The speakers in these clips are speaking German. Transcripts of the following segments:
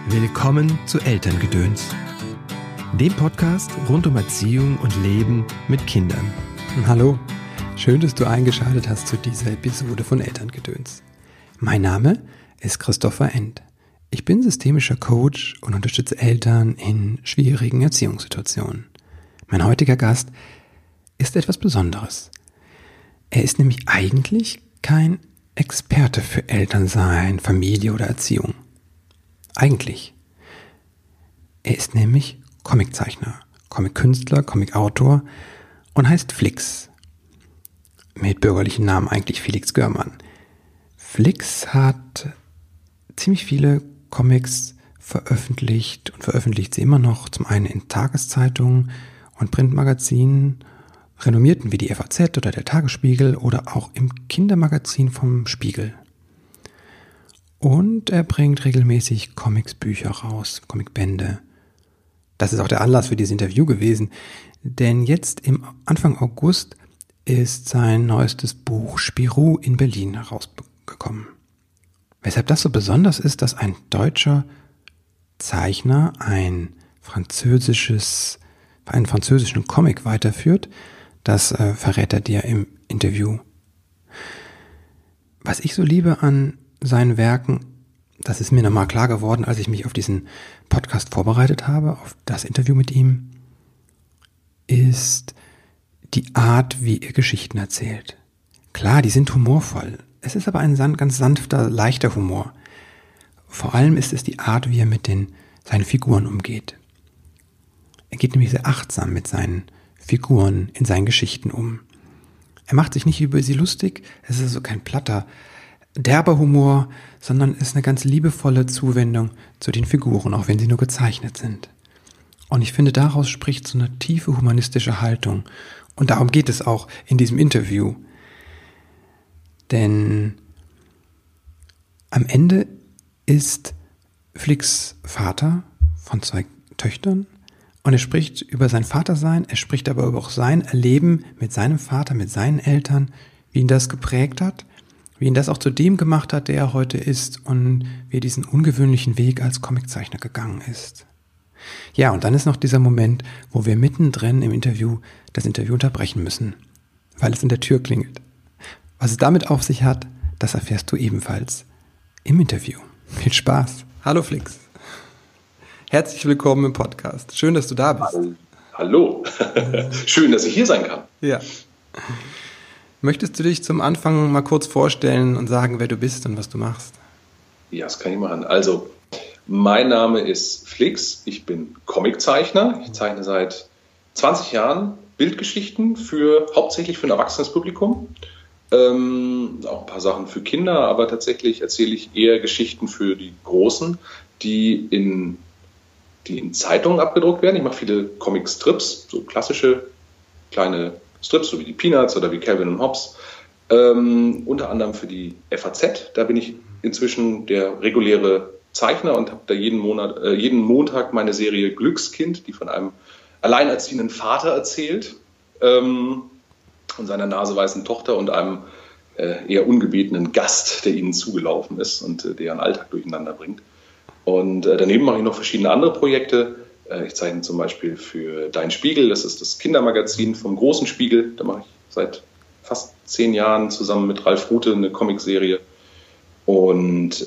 Willkommen zu Elterngedöns, dem Podcast rund um Erziehung und Leben mit Kindern. Hallo, schön, dass du eingeschaltet hast zu dieser Episode von Elterngedöns. Mein Name ist Christopher End. Ich bin systemischer Coach und unterstütze Eltern in schwierigen Erziehungssituationen. Mein heutiger Gast ist etwas Besonderes. Er ist nämlich eigentlich kein Experte für Elternsein, Familie oder Erziehung. Eigentlich. Er ist nämlich Comiczeichner, Comickünstler, Comicautor und heißt Flix. Mit bürgerlichen Namen eigentlich Felix Görmann. Flix hat ziemlich viele Comics veröffentlicht und veröffentlicht sie immer noch, zum einen in Tageszeitungen und Printmagazinen, renommierten wie die FAZ oder der Tagesspiegel oder auch im Kindermagazin vom Spiegel. Und er bringt regelmäßig Comicsbücher raus, Comicbände. Das ist auch der Anlass für dieses Interview gewesen, denn jetzt im Anfang August ist sein neuestes Buch Spirou in Berlin herausgekommen. Weshalb das so besonders ist, dass ein deutscher Zeichner einen französischen Comic weiterführt, das verrät er dir im Interview. Was ich so liebe an seinen Werken, das ist mir nochmal klar geworden, als ich mich auf diesen Podcast vorbereitet habe, auf das Interview mit ihm, ist die Art, wie er Geschichten erzählt. Klar, die sind humorvoll. Es ist aber ein ganz sanfter, leichter Humor. Vor allem ist es die Art, wie er mit seinen Figuren umgeht. Er geht nämlich sehr achtsam mit seinen Figuren in seinen Geschichten um. Er macht sich nicht über sie lustig, es ist also kein platter, derber Humor, sondern ist eine ganz liebevolle Zuwendung zu den Figuren, auch wenn sie nur gezeichnet sind. Und ich finde, daraus spricht so eine tiefe humanistische Haltung. Und darum geht es auch in diesem Interview. Denn am Ende ist Flix Vater von 2 Töchtern und er spricht über sein Vatersein, er spricht aber über auch sein Erleben mit seinem Vater, mit seinen Eltern, wie ihn das geprägt hat, wie ihn das auch zu dem gemacht hat, der er heute ist und wie er diesen ungewöhnlichen Weg als Comiczeichner gegangen ist. Ja, und dann ist noch dieser Moment, wo wir mittendrin im Interview das Interview unterbrechen müssen, weil es in der Tür klingelt. Was es damit auf sich hat, das erfährst du ebenfalls im Interview. Viel Spaß. Hallo Flix. Herzlich willkommen im Podcast. Schön, dass du da bist. Hallo. Schön, dass ich hier sein kann. Ja. Möchtest du dich zum Anfang mal kurz vorstellen und sagen, wer du bist und was du machst? Ja, das kann ich machen. Also, mein Name ist Flix. Ich bin Comiczeichner. Ich zeichne seit 20 Jahren Bildgeschichten hauptsächlich für ein erwachsenes Publikum. Auch ein paar Sachen für Kinder, aber tatsächlich erzähle ich eher Geschichten für die Großen, die in Zeitungen abgedruckt werden. Ich mache viele Comic-Strips, so klassische kleine Strips, so wie die Peanuts oder wie Calvin und Hobbes. Unter anderem für die FAZ. Da bin ich inzwischen der reguläre Zeichner und habe da jeden Montag meine Serie Glückskind, die von einem alleinerziehenden Vater erzählt und seiner naseweißen Tochter und einem eher ungebetenen Gast, der ihnen zugelaufen ist und der ihren Alltag durcheinander bringt. Und daneben mache ich noch verschiedene andere Projekte. Ich zeichne zum Beispiel für Dein Spiegel, das ist das Kindermagazin vom Großen Spiegel. Da mache ich seit fast 10 Jahren zusammen mit Ralf Rute eine Comicserie. Und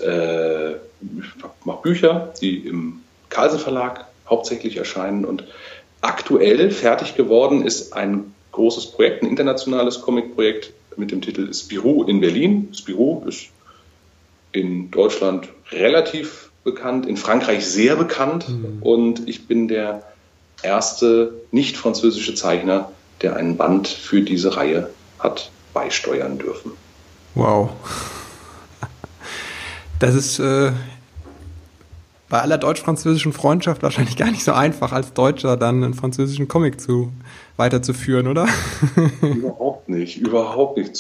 mache Bücher, die im Carlsen Verlag hauptsächlich erscheinen. Und aktuell fertig geworden ist ein großes Projekt, ein internationales Comicprojekt mit dem Titel Spirou in Berlin. Spirou ist in Deutschland relativ bekannt, in Frankreich sehr bekannt. Und ich bin der erste nicht-französische Zeichner, der einen Band für diese Reihe hat beisteuern dürfen. Wow. Das ist bei aller deutsch-französischen Freundschaft wahrscheinlich gar nicht so einfach, als Deutscher dann einen französischen Comic weiterzuführen, oder? Überhaupt nicht.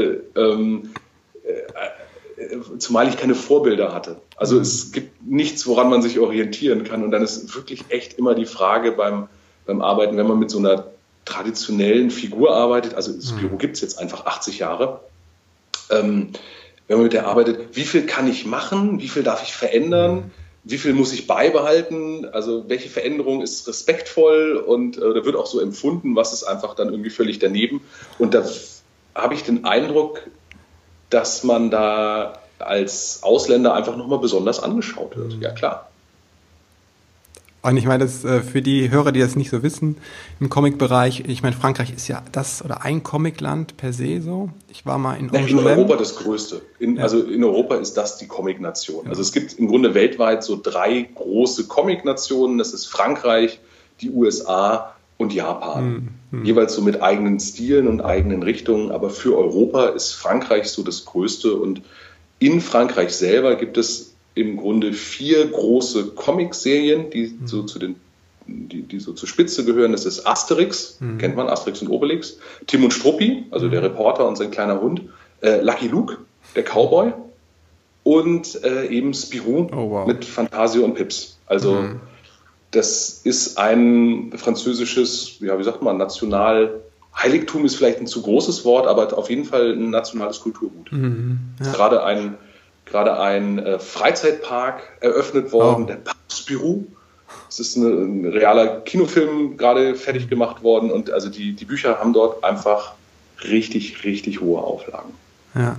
Zumal ich keine Vorbilder hatte. Also es gibt nichts, woran man sich orientieren kann. Und dann ist wirklich echt immer die Frage beim Arbeiten, wenn man mit so einer traditionellen Figur arbeitet, also Spirou gibt es jetzt einfach 80 Jahre, wenn man mit der arbeitet, wie viel kann ich machen, wie viel darf ich verändern, wie viel muss ich beibehalten, also welche Veränderung ist respektvoll und da wird auch so empfunden, was ist einfach dann irgendwie völlig daneben. Und da habe ich den Eindruck, dass man da als Ausländer einfach nochmal besonders angeschaut wird. Ja, klar. Und ich meine, das für die Hörer, die das nicht so wissen, im Comic-Bereich, ich meine, Frankreich ist ja das oder ein Comicland per se so. Ich war mal in Angoulême. In Europa das Größte. Also in Europa ist das die Comic-Nation. Ja. Also es gibt im Grunde weltweit so 3 große Comic-Nationen. Das ist Frankreich, die USA und Japan. Jeweils so mit eigenen Stilen und eigenen Richtungen. Aber für Europa ist Frankreich so das Größte. Und in Frankreich selber gibt es im Grunde 4 große Comic-Serien, die so die so zur Spitze gehören. Das ist Asterix, kennt man, Asterix und Obelix, Tim und Struppi, also der Reporter und sein kleiner Hund, Lucky Luke, der Cowboy und eben Spirou mit Fantasio und Pips. Also das ist ein französisches, ja, wie sagt man, Heiligtum ist vielleicht ein zu großes Wort, aber auf jeden Fall ein nationales Kulturgut. Ja. Gerade ein Freizeitpark eröffnet worden, der Parc Spirou. Es ist ein realer Kinofilm gerade fertig gemacht worden und also die Bücher haben dort einfach richtig, richtig hohe Auflagen. Ja.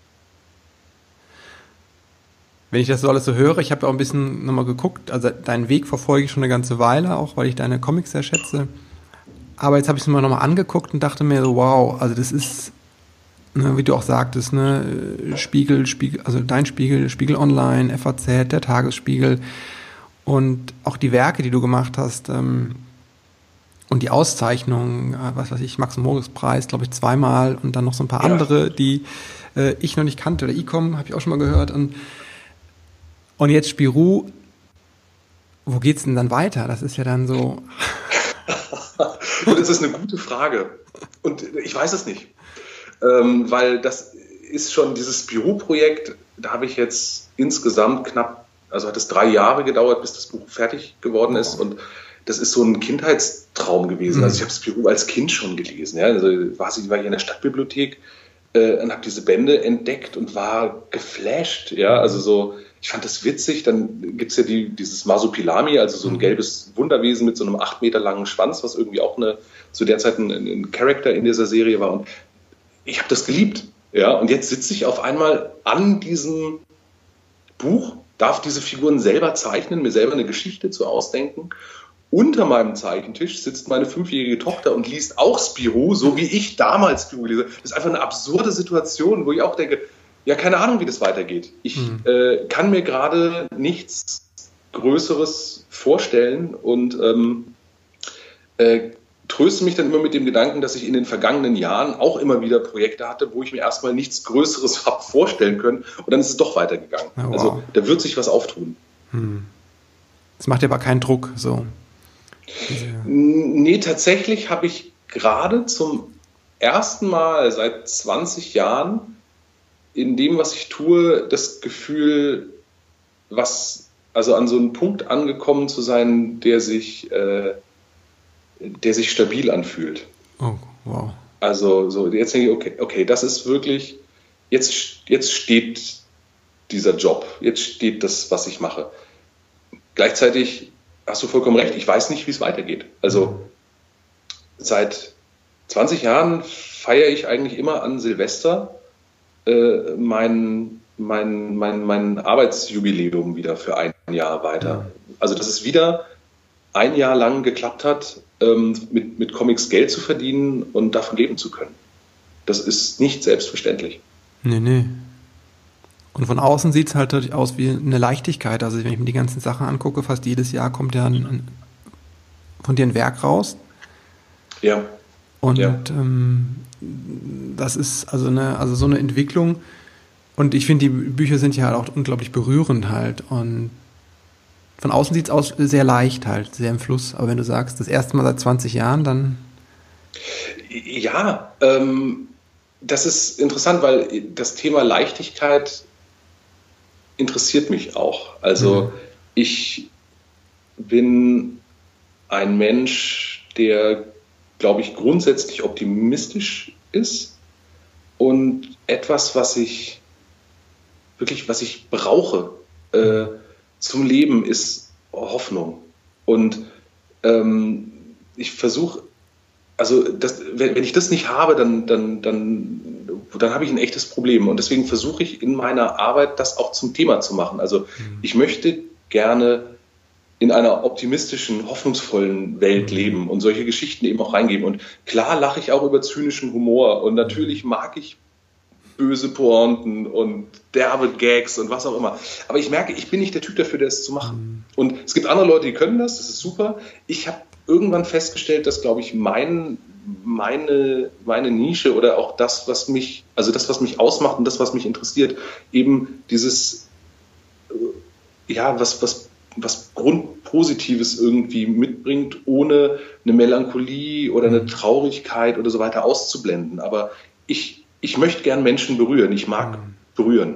Wenn ich das so alles so höre, ich habe ja auch ein bisschen nochmal geguckt, also deinen Weg verfolge ich schon eine ganze Weile, auch weil ich deine Comics sehr schätze. Aber jetzt habe ich es mir nochmal angeguckt und dachte mir so, wow, also das ist, wie du auch sagtest, Spiegel, also dein Spiegel Online, FAZ, der Tagesspiegel und auch die Werke, die du gemacht hast und die Auszeichnungen, was weiß ich, Max-Moritz-Preis, glaube ich, 2-mal und dann noch so ein paar andere, die ich noch nicht kannte. Oder Icom habe ich auch schon mal gehört. Und jetzt Spirou, wo geht's denn dann weiter? Das ist ja dann so... Das ist eine gute Frage und ich weiß es nicht. Weil das ist schon dieses Spirou-Projekt, da habe ich jetzt insgesamt hat es 3 Jahre gedauert, bis das Buch fertig geworden ist und das ist so ein Kindheitstraum gewesen. Also ich habe Spirou als Kind schon gelesen. Ja? Also ich war hier in der Stadtbibliothek und habe diese Bände entdeckt und war geflasht. Ja? Also so, ich fand das witzig. Dann gibt es ja dieses Masopilami, also so ein gelbes Wunderwesen mit so einem 8 Meter langen Schwanz, was irgendwie auch zu der Zeit ein Charakter in dieser Serie war. Und ich habe das geliebt. Ja? Und jetzt sitze ich auf einmal an diesem Buch, darf diese Figuren selber zeichnen, mir selber eine Geschichte zu ausdenken. Unter meinem Zeichentisch sitzt meine 5-jährige Tochter und liest auch Spirou, so wie ich damals Spirou lese. Das ist einfach eine absurde Situation, wo ich auch denke, ja, keine Ahnung, wie das weitergeht. Ich kann mir gerade nichts Größeres vorstellen und tröste mich dann immer mit dem Gedanken, dass ich in den vergangenen Jahren auch immer wieder Projekte hatte, wo ich mir erstmal nichts Größeres habe vorstellen können und dann ist es doch weitergegangen. Oh, wow. Also da wird sich was auftun. Das macht dir aber keinen Druck, so. Nee, tatsächlich habe ich gerade zum ersten Mal seit 20 Jahren in dem, was ich tue, das Gefühl, also an so einen Punkt angekommen zu sein, der sich stabil anfühlt. Oh, wow. Also so jetzt denke ich, okay, das ist wirklich, jetzt steht dieser Job, jetzt steht das, was ich mache. Gleichzeitig hast du vollkommen recht, ich weiß nicht, wie es weitergeht. Also seit 20 Jahren feiere ich eigentlich immer an Silvester mein Arbeitsjubiläum wieder für ein Jahr weiter. Also dass es wieder ein Jahr lang geklappt hat, mit Comics Geld zu verdienen und davon leben zu können. Das ist nicht selbstverständlich. Nee. Und von außen sieht es halt aus wie eine Leichtigkeit. Also wenn ich mir die ganzen Sachen angucke, fast jedes Jahr kommt ja von dir ein Werk raus. Ja. Und das ist also so eine Entwicklung. Und ich finde, die Bücher sind ja halt auch unglaublich berührend halt. Und von außen sieht es aus sehr leicht halt, sehr im Fluss. Aber wenn du sagst, das erste Mal seit 20 Jahren, dann... Ja, das ist interessant, weil das Thema Leichtigkeit interessiert mich auch. Also ich bin ein Mensch, der, glaube ich, grundsätzlich optimistisch ist und etwas, was ich brauche, zum Leben ist Hoffnung. Und ich versuche, also wenn ich das nicht habe, dann habe ich ein echtes Problem. Und deswegen versuche ich in meiner Arbeit, das auch zum Thema zu machen. Also ich möchte gerne in einer optimistischen, hoffnungsvollen Welt leben und solche Geschichten eben auch reingeben. Und klar lache ich auch über zynischen Humor und natürlich mag ich böse Pointen und derbe Gags und was auch immer. Aber ich merke, ich bin nicht der Typ dafür, das zu machen. Und es gibt andere Leute, die können das ist super. Ich habe irgendwann festgestellt, dass, glaube ich, meine Nische oder auch das, was mich ausmacht und das, was mich interessiert, eben dieses, was Grundpositives irgendwie mitbringt, ohne eine Melancholie oder eine Traurigkeit oder so weiter auszublenden. Aber ich möchte gern Menschen berühren. Ich mag berühren.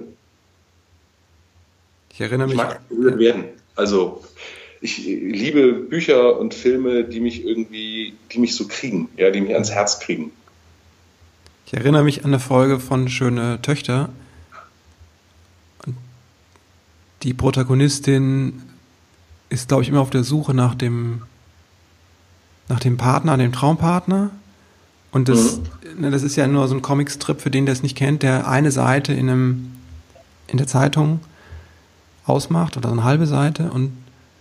Ich mag berührt werden. Also ich liebe Bücher und Filme, die mich so kriegen, ja, die mich ans Herz kriegen. Ich erinnere mich an eine Folge von Schöne Töchter. Und die Protagonistin ist, glaube ich, immer auf der Suche nach dem Partner, dem Traumpartner. Und das ist ja nur so ein Comicstrip, für den, der es nicht kennt, der eine Seite in der Zeitung ausmacht oder so eine halbe Seite. Und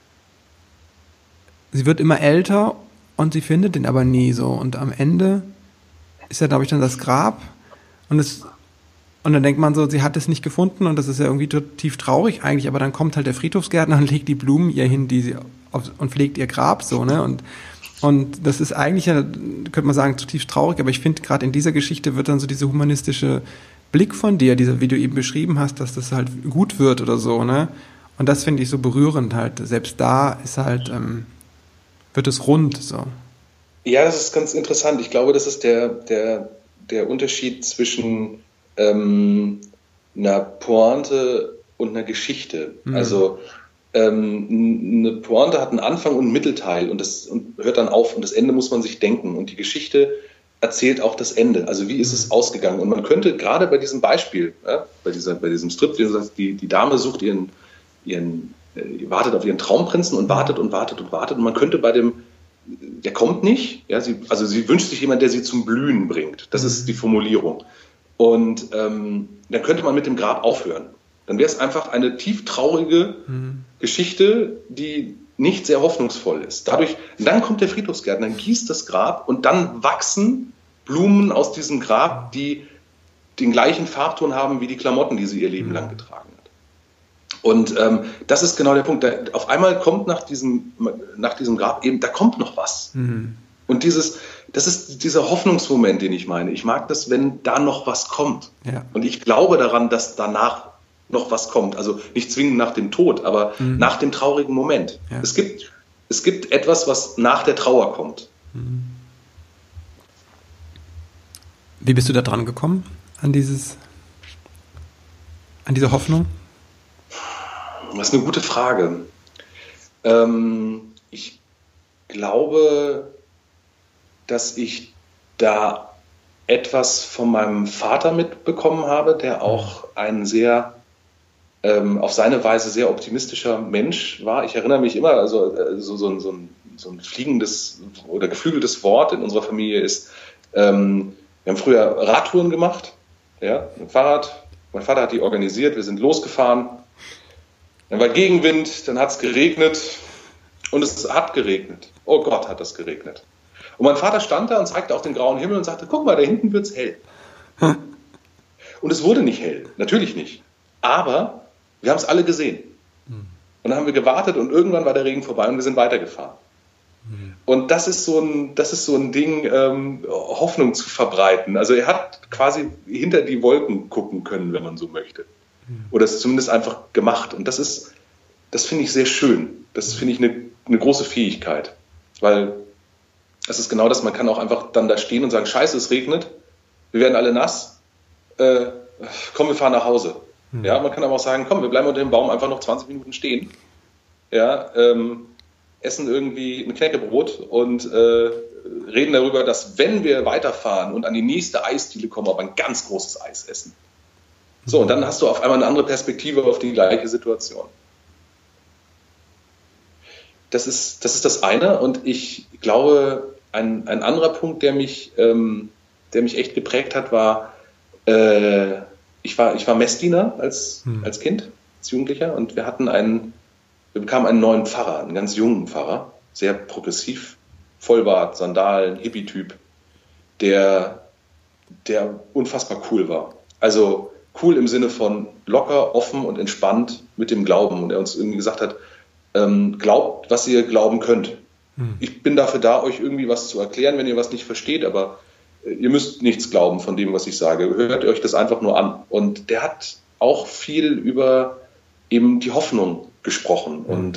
sie wird immer älter und sie findet den aber nie so. Und am Ende ist ja, glaube ich, dann das Grab. Und dann denkt man so, sie hat es nicht gefunden und das ist ja irgendwie tief traurig eigentlich. Aber dann kommt halt der Friedhofsgärtner und legt die Blumen ihr hin, und pflegt ihr Grab so, ne? Und das ist eigentlich ja, könnte man sagen, zutiefst traurig, aber ich finde, gerade in dieser Geschichte wird dann so dieser humanistische Blick von dir, wie du eben beschrieben hast, dass das halt gut wird oder so, ne? Und das finde ich so berührend halt. Selbst da ist halt, wird es rund, so. Ja, das ist ganz interessant. Ich glaube, das ist der Unterschied zwischen einer Pointe und einer Geschichte. Also, eine Pointe hat einen Anfang und einen Mittelteil und hört dann auf und das Ende muss man sich denken und die Geschichte erzählt auch das Ende, also wie ist es ausgegangen und man könnte gerade bei diesem Beispiel, bei diesem Strip, die Dame sucht wartet auf ihren Traumprinzen und wartet und man könnte der kommt nicht, ja, sie wünscht sich jemanden, der sie zum Blühen bringt, das ist die Formulierung und dann könnte man mit dem Grab aufhören. Dann wäre es einfach eine tief traurige Geschichte, die nicht sehr hoffnungsvoll ist. Dann kommt der Friedhofsgärtner, dann gießt das Grab und dann wachsen Blumen aus diesem Grab, die den gleichen Farbton haben wie die Klamotten, die sie ihr Leben lang getragen hat. Und das ist genau der Punkt. Auf einmal kommt nach diesem Grab eben, da kommt noch was. Und das ist dieser Hoffnungsmoment, den ich meine. Ich mag das, wenn da noch was kommt. Ja. Und ich glaube daran, dass danach noch was kommt. Also nicht zwingend nach dem Tod, aber nach dem traurigen Moment. Ja. Es gibt etwas, was nach der Trauer kommt. Wie bist du da dran gekommen an diese Hoffnung? Das ist eine gute Frage. Ich glaube, dass ich da etwas von meinem Vater mitbekommen habe, der auch ein sehr auf seine Weise sehr optimistischer Mensch war. Ich erinnere mich immer, so ein fliegendes oder geflügeltes Wort in unserer Familie ist, wir haben früher Radtouren gemacht, ja, mit dem Fahrrad. Mein Vater hat die organisiert, wir sind losgefahren. Dann war Gegenwind, dann hat es geregnet und es hat geregnet. Oh Gott, hat das geregnet. Und mein Vater stand da und zeigte auf den grauen Himmel und sagte, guck mal, da hinten wird's hell. Und es wurde nicht hell, natürlich nicht. Aber wir haben es alle gesehen. Und dann haben wir gewartet und irgendwann war der Regen vorbei und wir sind weitergefahren. Und das ist so ein Ding, Hoffnung zu verbreiten. Also er hat quasi hinter die Wolken gucken können, wenn man so möchte. Oder es zumindest einfach gemacht. Und das finde ich sehr schön. Das finde ich eine große Fähigkeit. Weil es ist genau das, man kann auch einfach dann da stehen und sagen, scheiße, es regnet, wir werden alle nass, komm, wir fahren nach Hause. Ja, man kann aber auch sagen, komm, wir bleiben unter dem Baum einfach noch 20 Minuten stehen. Ja, essen irgendwie ein Knäckebrot und reden darüber, dass wenn wir weiterfahren und an die nächste Eisdiele kommen, aber ein ganz großes Eis essen. So, und dann hast du auf einmal eine andere Perspektive auf die gleiche Situation. das ist das eine. Und ich glaube, ein anderer Punkt, der mich echt geprägt hat, war, ich war Messdiener als Kind, als Jugendlicher, und wir bekamen einen neuen Pfarrer, einen ganz jungen Pfarrer, sehr progressiv, Vollbart, Sandalen, Hippie-Typ, der unfassbar cool war. Also cool im Sinne von locker, offen und entspannt mit dem Glauben. Und er uns irgendwie gesagt hat, glaubt, was ihr glauben könnt. Ich bin dafür da, euch irgendwie was zu erklären, wenn ihr was nicht versteht, aber ihr müsst nichts glauben von dem, was ich sage. Hört euch das einfach nur an. Und der hat auch viel über eben die Hoffnung gesprochen. Und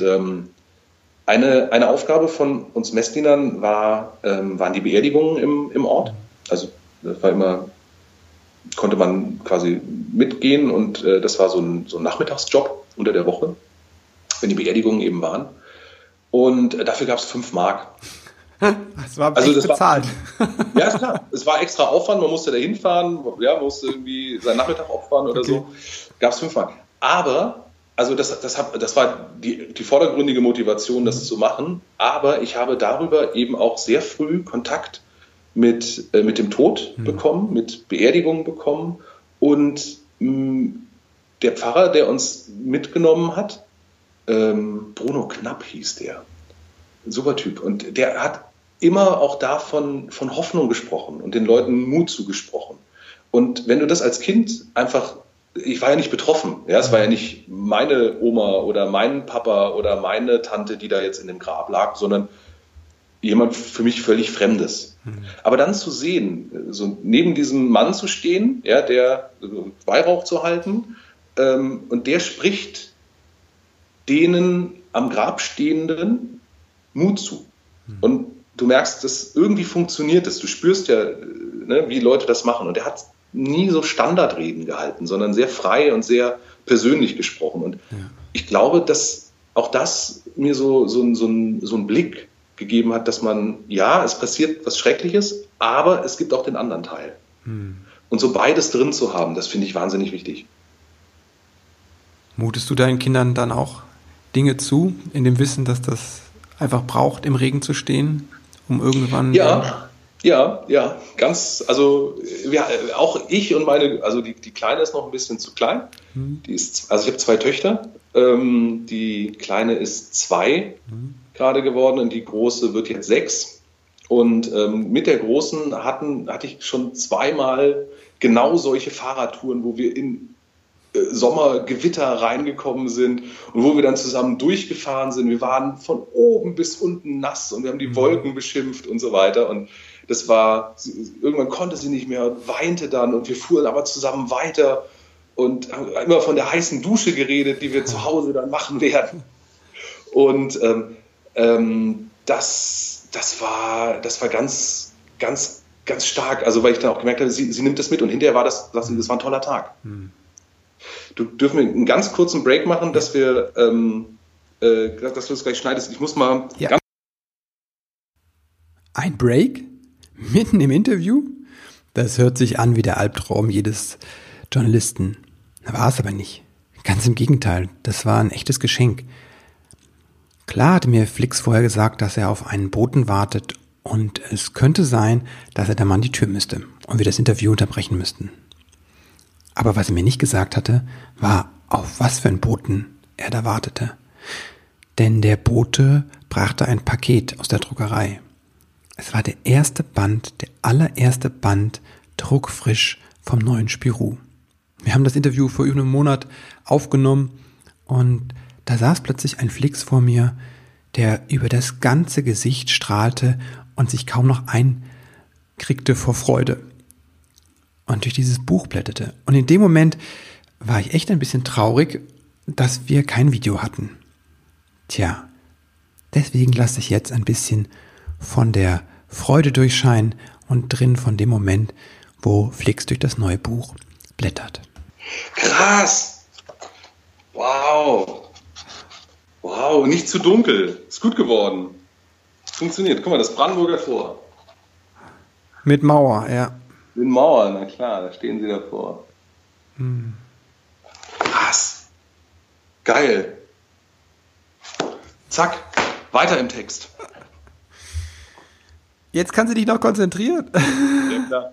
eine Aufgabe von uns Messdienern waren die Beerdigungen im Ort. Also das war immer, konnte man quasi mitgehen, und das war so ein Nachmittagsjob unter der Woche, wenn die Beerdigungen eben waren. Und dafür gab es 5 Mark. Das war bezahlt. Ja, ist klar. Es war extra Aufwand, man musste da hinfahren, ja, musste irgendwie seinen Nachmittag opfern oder so. Gab es 5 Mark. Aber, also das war die vordergründige Motivation, das zu machen. Aber ich habe darüber eben auch sehr früh Kontakt mit dem Tod bekommen, mit Beerdigungen bekommen. Und der Pfarrer, der uns mitgenommen hat, Bruno Knapp hieß der. Super Typ. Und der hat immer auch davon von Hoffnung gesprochen und den Leuten Mut zugesprochen. Und wenn du das als Kind einfach, ich war ja nicht betroffen, ja, es war ja nicht meine Oma oder mein Papa oder meine Tante, die da jetzt in dem Grab lag, sondern jemand für mich völlig Fremdes. Aber dann zu sehen, so neben diesem Mann zu stehen, ja, der Weihrauch zu halten, und der spricht denen am Grab Stehenden Mut zu. Und du merkst, dass irgendwie funktioniert das. Du spürst ja, ne, wie Leute das machen. Und er hat nie so Standardreden gehalten, sondern sehr frei und sehr persönlich gesprochen. Und ich glaube, dass auch das mir so einen Blick gegeben hat, dass man, ja, es passiert was Schreckliches, aber es gibt auch den anderen Teil. Und so beides drin zu haben, das finde ich wahnsinnig wichtig. Mutest du deinen Kindern dann auch Dinge zu, in dem Wissen, dass das einfach braucht, im Regen zu stehen, um irgendwann... Ja, ganz, also auch ich und also die Kleine ist noch ein bisschen zu klein. Also ich habe 2 Töchter, die Kleine ist 2 gerade geworden und die Große wird jetzt 6. Und mit der Großen hatte ich schon 2-mal genau solche Fahrradtouren, wo wir in Sommergewitter reingekommen sind und wo wir dann zusammen durchgefahren sind. Wir waren von oben bis unten nass und wir haben die Wolken beschimpft und so weiter. Und das war, irgendwann konnte sie nicht mehr und weinte dann, und wir fuhren aber zusammen weiter und haben immer von der heißen Dusche geredet, die wir zu Hause dann machen werden. Und das war ganz, ganz, ganz stark. Also weil ich dann auch gemerkt habe, sie nimmt das mit, und hinterher war das war ein toller Tag. Du dürfen wir einen ganz kurzen Break machen, dass du das gleich schneidest. Ich muss mal... Ja. Ein Break? Mitten im Interview? Das hört sich an wie der Albtraum jedes Journalisten. War es aber nicht. Ganz im Gegenteil, das war ein echtes Geschenk. Klar hatte mir Flix vorher gesagt, dass er auf einen Boten wartet, und es könnte sein, dass er da mal an die Tür müsste und wir das Interview unterbrechen müssten. Aber was er mir nicht gesagt hatte, war, auf was für einen Boten er da wartete. Denn der Bote brachte ein Paket aus der Druckerei. Es war der allererste Band, druckfrisch vom neuen Spirou. Wir haben das Interview vor über einem Monat aufgenommen, und da saß plötzlich ein Flix vor mir, der über das ganze Gesicht strahlte und sich kaum noch einkriegte vor Freude und durch dieses Buch blätterte. Und in dem Moment war ich echt ein bisschen traurig, dass wir kein Video hatten. Tja, deswegen lasse ich jetzt ein bisschen von der Freude durchscheinen und drin von dem Moment, wo Flix durch das neue Buch blättert. Krass! Wow, nicht zu dunkel. Ist gut geworden. Funktioniert. Guck mal, das Brandenburger Tor. Mit Mauer, ja. Mit Mauer, na klar, da stehen sie davor. Krass. Geil. Zack. Weiter im Text. Jetzt kannst du dich noch konzentrieren. Ja, klar.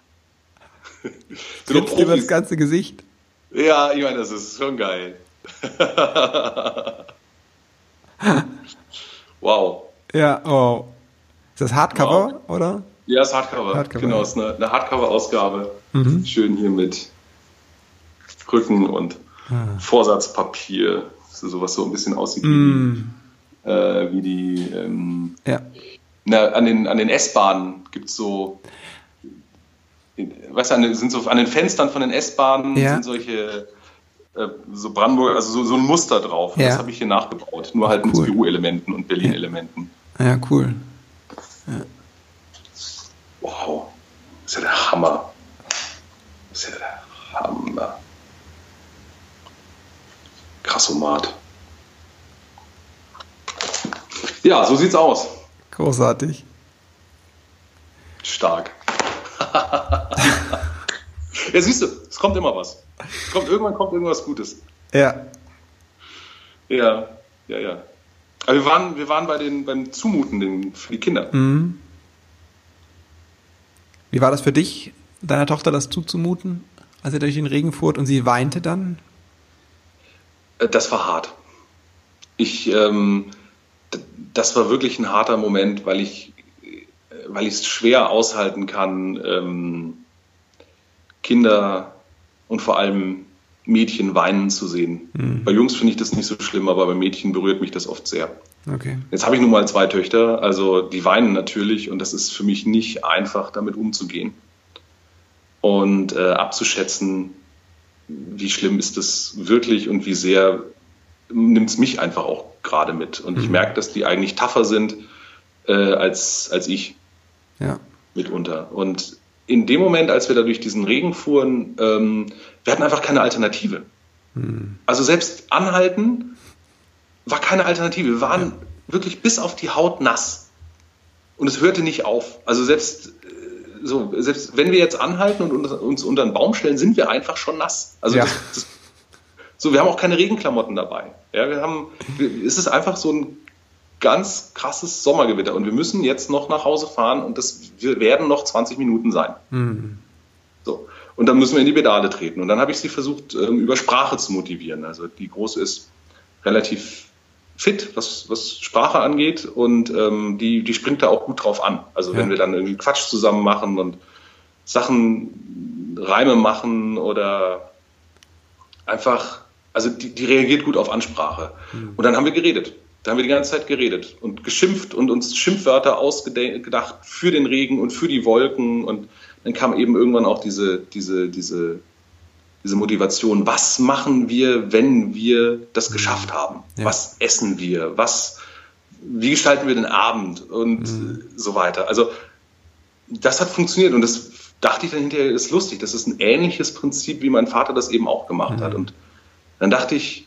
Jetzt über das ganze Gesicht. Ja, ich meine, das ist schon geil. Wow. Ja, oh. Ist das Hardcover, wow. Oder? Ja, ist Hardcover. Genau, ist eine Hardcover-Ausgabe. Schön hier mit Rücken und Vorsatzpapier. Sowas so ein bisschen aussieht wie die an den S-Bahnen gibt es so, weißt du, sind so an den Fenstern von den S-Bahnen sind solche so Brandenburg, also so ein Muster drauf. Ja. Das habe ich hier nachgebaut. Nur halt mit CDU-Elementen und Berlin-Elementen. Ja, cool. Ja. Wow. Das ist ja der Hammer. Das ist ja der Hammer. Krassomat. Ja, so sieht's aus. Großartig. Stark. Ja, siehst du, es kommt immer was. Irgendwann kommt irgendwas Gutes. Ja. Ja. Aber wir waren beim Zumuten für die Kinder. Mhm. Wie war das für dich, deiner Tochter das zuzumuten, als ihr durch den Regen fuhrt und sie weinte dann? Das war hart. Das war wirklich ein harter Moment, weil ich es schwer aushalten kann, Kinder und vor allem Mädchen weinen zu sehen. Bei Jungs finde ich das nicht so schlimm, aber bei Mädchen berührt mich das oft sehr. Okay. Jetzt habe ich nun mal 2 Töchter, also die weinen natürlich und das ist für mich nicht einfach, damit umzugehen. Und abzuschätzen, wie schlimm ist das wirklich und wie sehr nimmt es mich einfach auch gerade mit. Und ich merke, dass die eigentlich tougher sind als ich mitunter. Und in dem Moment, als wir da durch diesen Regen fuhren, wir hatten einfach keine Alternative. Also selbst anhalten war keine Alternative. Wir waren wirklich bis auf die Haut nass. Und es hörte nicht auf. Also selbst wenn wir jetzt anhalten und uns unter einen Baum stellen, sind wir einfach schon nass. Also wir haben auch keine Regenklamotten dabei. Ja, es ist einfach so ein ganz krasses Sommergewitter und wir müssen jetzt noch nach Hause fahren und wir werden noch 20 Minuten sein. So. Und dann müssen wir in die Pedale treten. Und dann habe ich sie versucht, über Sprache zu motivieren. Also die Große ist relativ fit, was Sprache angeht und die springt da auch gut drauf an. Also wenn wir dann irgendwie Quatsch zusammen machen und Reime machen oder einfach, also die reagiert gut auf Ansprache. Und dann haben wir geredet. Da haben wir die ganze Zeit geredet und geschimpft und uns Schimpfwörter ausgedacht für den Regen und für die Wolken. Und dann kam eben irgendwann auch diese Motivation. Was machen wir, wenn wir das geschafft haben? Ja. Was essen wir? Wie gestalten wir den Abend? Und so weiter. Also das hat funktioniert und das dachte ich dann hinterher, ist lustig. Das ist ein ähnliches Prinzip, wie mein Vater das eben auch gemacht hat. Und dann dachte ich,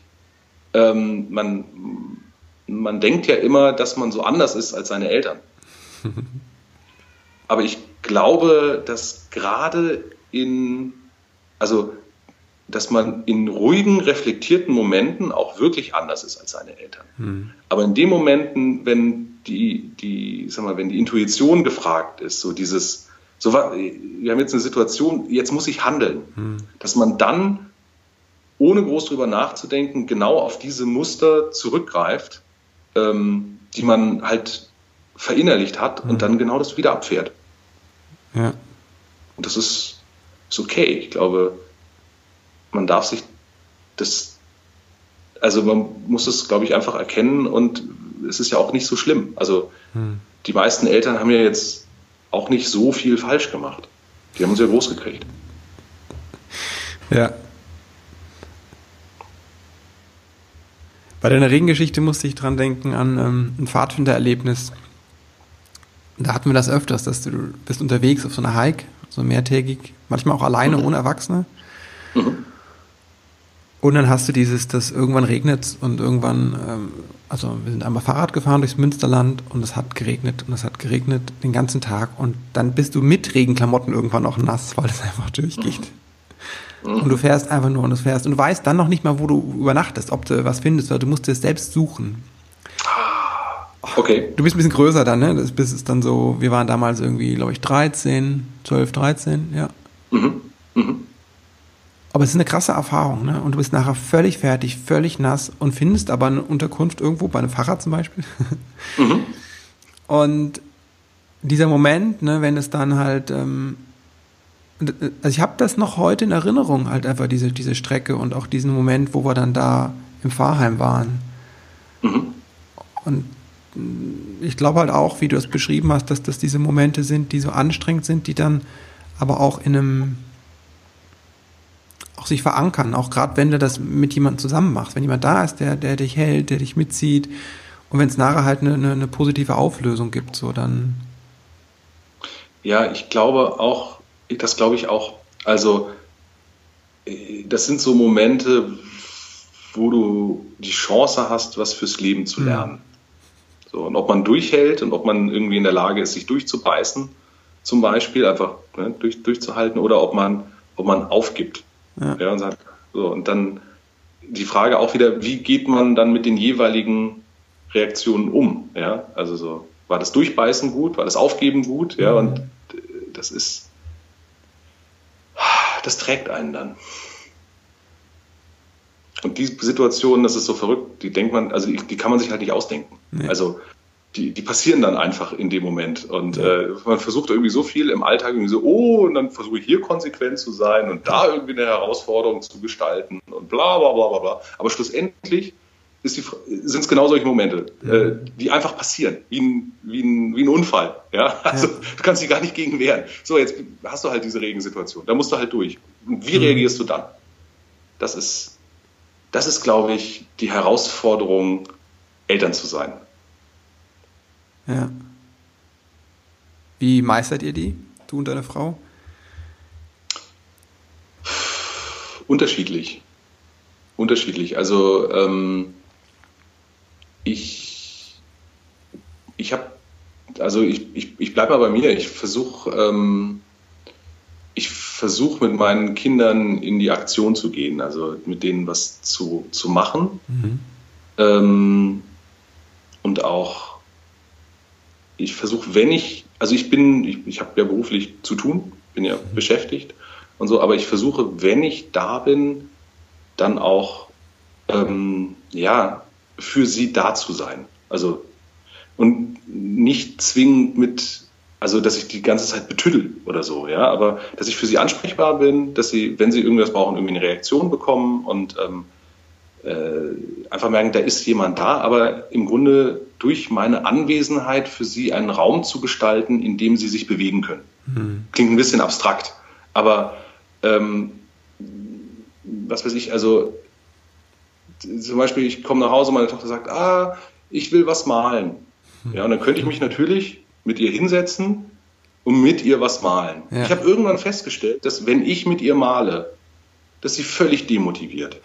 man denkt ja immer, dass man so anders ist als seine Eltern. Aber ich glaube, dass dass man in ruhigen, reflektierten Momenten auch wirklich anders ist als seine Eltern. Aber in den Momenten, wenn wenn die Intuition gefragt ist, wir haben jetzt eine Situation, jetzt muss ich handeln, dass man dann, ohne groß drüber nachzudenken, genau auf diese Muster zurückgreift, die man halt verinnerlicht hat und dann genau das wieder abfährt. Ja. Und das ist okay. Ich glaube, man darf sich man muss es, glaube ich, einfach erkennen und es ist ja auch nicht so schlimm. Also die meisten Eltern haben ja jetzt auch nicht so viel falsch gemacht. Die haben uns ja groß gekriegt. Ja. Bei deiner Regengeschichte musste ich dran denken an ein Pfadfindererlebnis. Da hatten wir das öfters, dass du bist unterwegs auf so einer Hike, so mehrtägig, manchmal auch alleine, ohne Erwachsene. Und dann hast du dass irgendwann regnet und irgendwann, wir sind einmal Fahrrad gefahren durchs Münsterland und es hat geregnet den ganzen Tag und dann bist du mit Regenklamotten irgendwann auch nass, weil es einfach durchgeht. Und du fährst einfach nur und du weißt dann noch nicht mal, wo du übernachtest, ob du was findest, weil du musst es selbst suchen. Okay. Du bist ein bisschen größer dann, ne? Das bist es dann so, wir waren damals irgendwie, glaube ich, 12, 13, ja. Mhm. Mhm. Aber es ist eine krasse Erfahrung, ne? Und du bist nachher völlig fertig, völlig nass und findest aber eine Unterkunft irgendwo, bei einem Fahrrad zum Beispiel. Mhm. Und dieser Moment, ne, wenn es dann halt, also ich habe das noch heute in Erinnerung, halt einfach diese Strecke und auch diesen Moment, wo wir dann da im Pfarrheim waren. Mhm. Und ich glaube halt auch, wie du es beschrieben hast, dass das diese Momente sind, die so anstrengend sind, die dann aber auch in einem, auch sich verankern, auch gerade wenn du das mit jemandem zusammen machst, wenn jemand da ist, der dich hält, der dich mitzieht und wenn es nachher halt eine positive Auflösung gibt, so dann. Ja, das glaube ich auch. Also, das sind so Momente, wo du die Chance hast, was fürs Leben zu lernen. So, und ob man durchhält und ob man irgendwie in der Lage ist, sich durchzubeißen, zum Beispiel, einfach durchzuhalten, oder ob man aufgibt. Ja, und sagt, so, und dann die Frage auch wieder, wie geht man dann mit den jeweiligen Reaktionen um? Ja, also so, war das Durchbeißen gut, war das Aufgeben gut? Ja, und das trägt einen dann. Und diese Situation, das ist so verrückt, die denkt man, also die kann man sich halt nicht ausdenken. Nee. Also die passieren dann einfach in dem Moment. Und man versucht irgendwie so viel im Alltag, irgendwie so, und dann versuche ich hier konsequent zu sein und da irgendwie eine Herausforderung zu gestalten und bla bla bla bla bla. Aber schlussendlich sind es genau solche Momente, die einfach passieren, wie ein Unfall. Ja? Also du kannst dich gar nicht gegen wehren. So, jetzt hast du halt diese Regensituation, da musst du halt durch. Und wie reagierst du dann? Das ist, glaube ich, die Herausforderung, Eltern zu sein. Ja. Wie meistert ihr die, du und deine Frau? Unterschiedlich. Also ich bleibe mal bei mir. Ich versuche mit meinen Kindern in die Aktion zu gehen, also mit denen was zu machen. Und auch ich versuche, ich habe ja beruflich zu tun, bin ja beschäftigt und so, aber ich versuche, wenn ich da bin, dann auch für sie da zu sein. Also und nicht zwingend dass ich die ganze Zeit betüdel oder so, ja, aber dass ich für sie ansprechbar bin, dass sie, wenn sie irgendwas brauchen, irgendwie eine Reaktion bekommen und einfach merken, da ist jemand da, aber im Grunde durch meine Anwesenheit für sie einen Raum zu gestalten, in dem sie sich bewegen können. Klingt ein bisschen abstrakt, aber was weiß ich, also zum Beispiel, ich komme nach Hause, meine Tochter sagt, ich will was malen. Ja, und dann könnte ich mich natürlich mit ihr hinsetzen und mit ihr was malen. Ja. Ich habe irgendwann festgestellt, dass wenn ich mit ihr male, dass sie völlig demotiviert.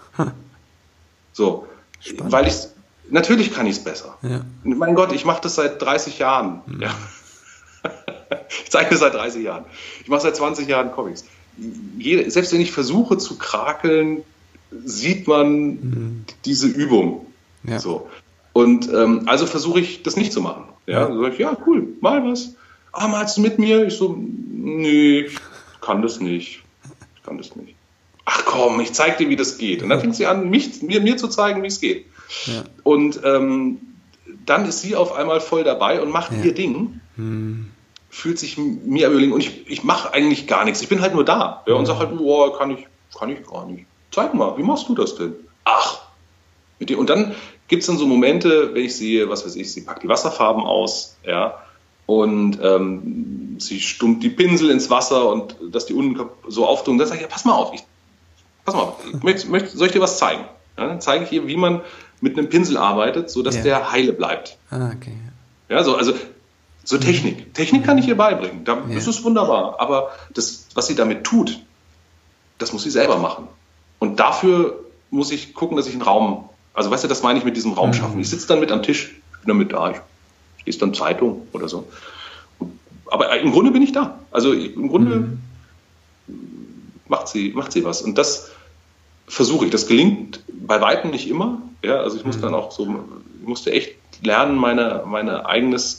So, spannend. Weil natürlich kann ich es besser. Ja. Mein Gott, ich mache das seit 30 Jahren. Ja. Ich zeichne seit 30 Jahren. Ich mache seit 20 Jahren Comics. Selbst wenn ich versuche zu krakeln, sieht man diese Übung. Ja. So. Und also versuche ich, das nicht zu machen. Ja, so sage ich, ja, cool, mal was. Malst du mit mir? Ich so, nee, ich kann das nicht. Ach komm, ich zeig dir, wie das geht. Und dann fängt sie an, mir zu zeigen, wie es geht. Ja. Und dann ist sie auf einmal voll dabei und macht ihr Ding. Fühlt sich mir überlegen. Und ich mache eigentlich gar nichts. Ich bin halt nur da. Ja, und sage halt, kann ich gar nicht. Zeig mal, wie machst du das denn? Ach, mit dir. Und dann gibt es dann so Momente, wenn ich sehe, was weiß ich, sie packt die Wasserfarben aus, ja, und sie stummt die Pinsel ins Wasser und dass die unten so auftun. Dann sage ich, ja, pass mal auf, soll ich dir was zeigen? Ja, dann zeige ich ihr, wie man mit einem Pinsel arbeitet, sodass der heile bleibt. Okay. Ja, so Technik. Technik kann ich ihr beibringen. Das ist wunderbar. Aber das, was sie damit tut, das muss sie selber machen. Und dafür muss ich gucken, dass ich einen Raum, also weißt du, das meine ich mit diesem Raum schaffen. Ich sitze dann mit am Tisch, bin dann mit da, ich lese dann Zeitung oder so. Aber im Grunde bin ich da. Also im Grunde macht sie was. Und das versuche ich. Das gelingt bei Weitem nicht immer. Ja, also ich muss dann auch so, ich musste echt lernen, mein eigenes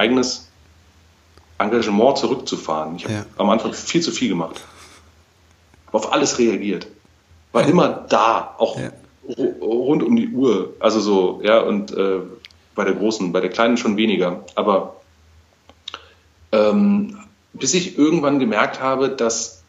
Engagement zurückzufahren. Ich habe am Anfang viel zu viel gemacht. Habe auf alles reagiert. War immer da, auch rund um die Uhr. Also so, ja, und bei der Kleinen schon weniger. Aber bis ich irgendwann gemerkt habe, dass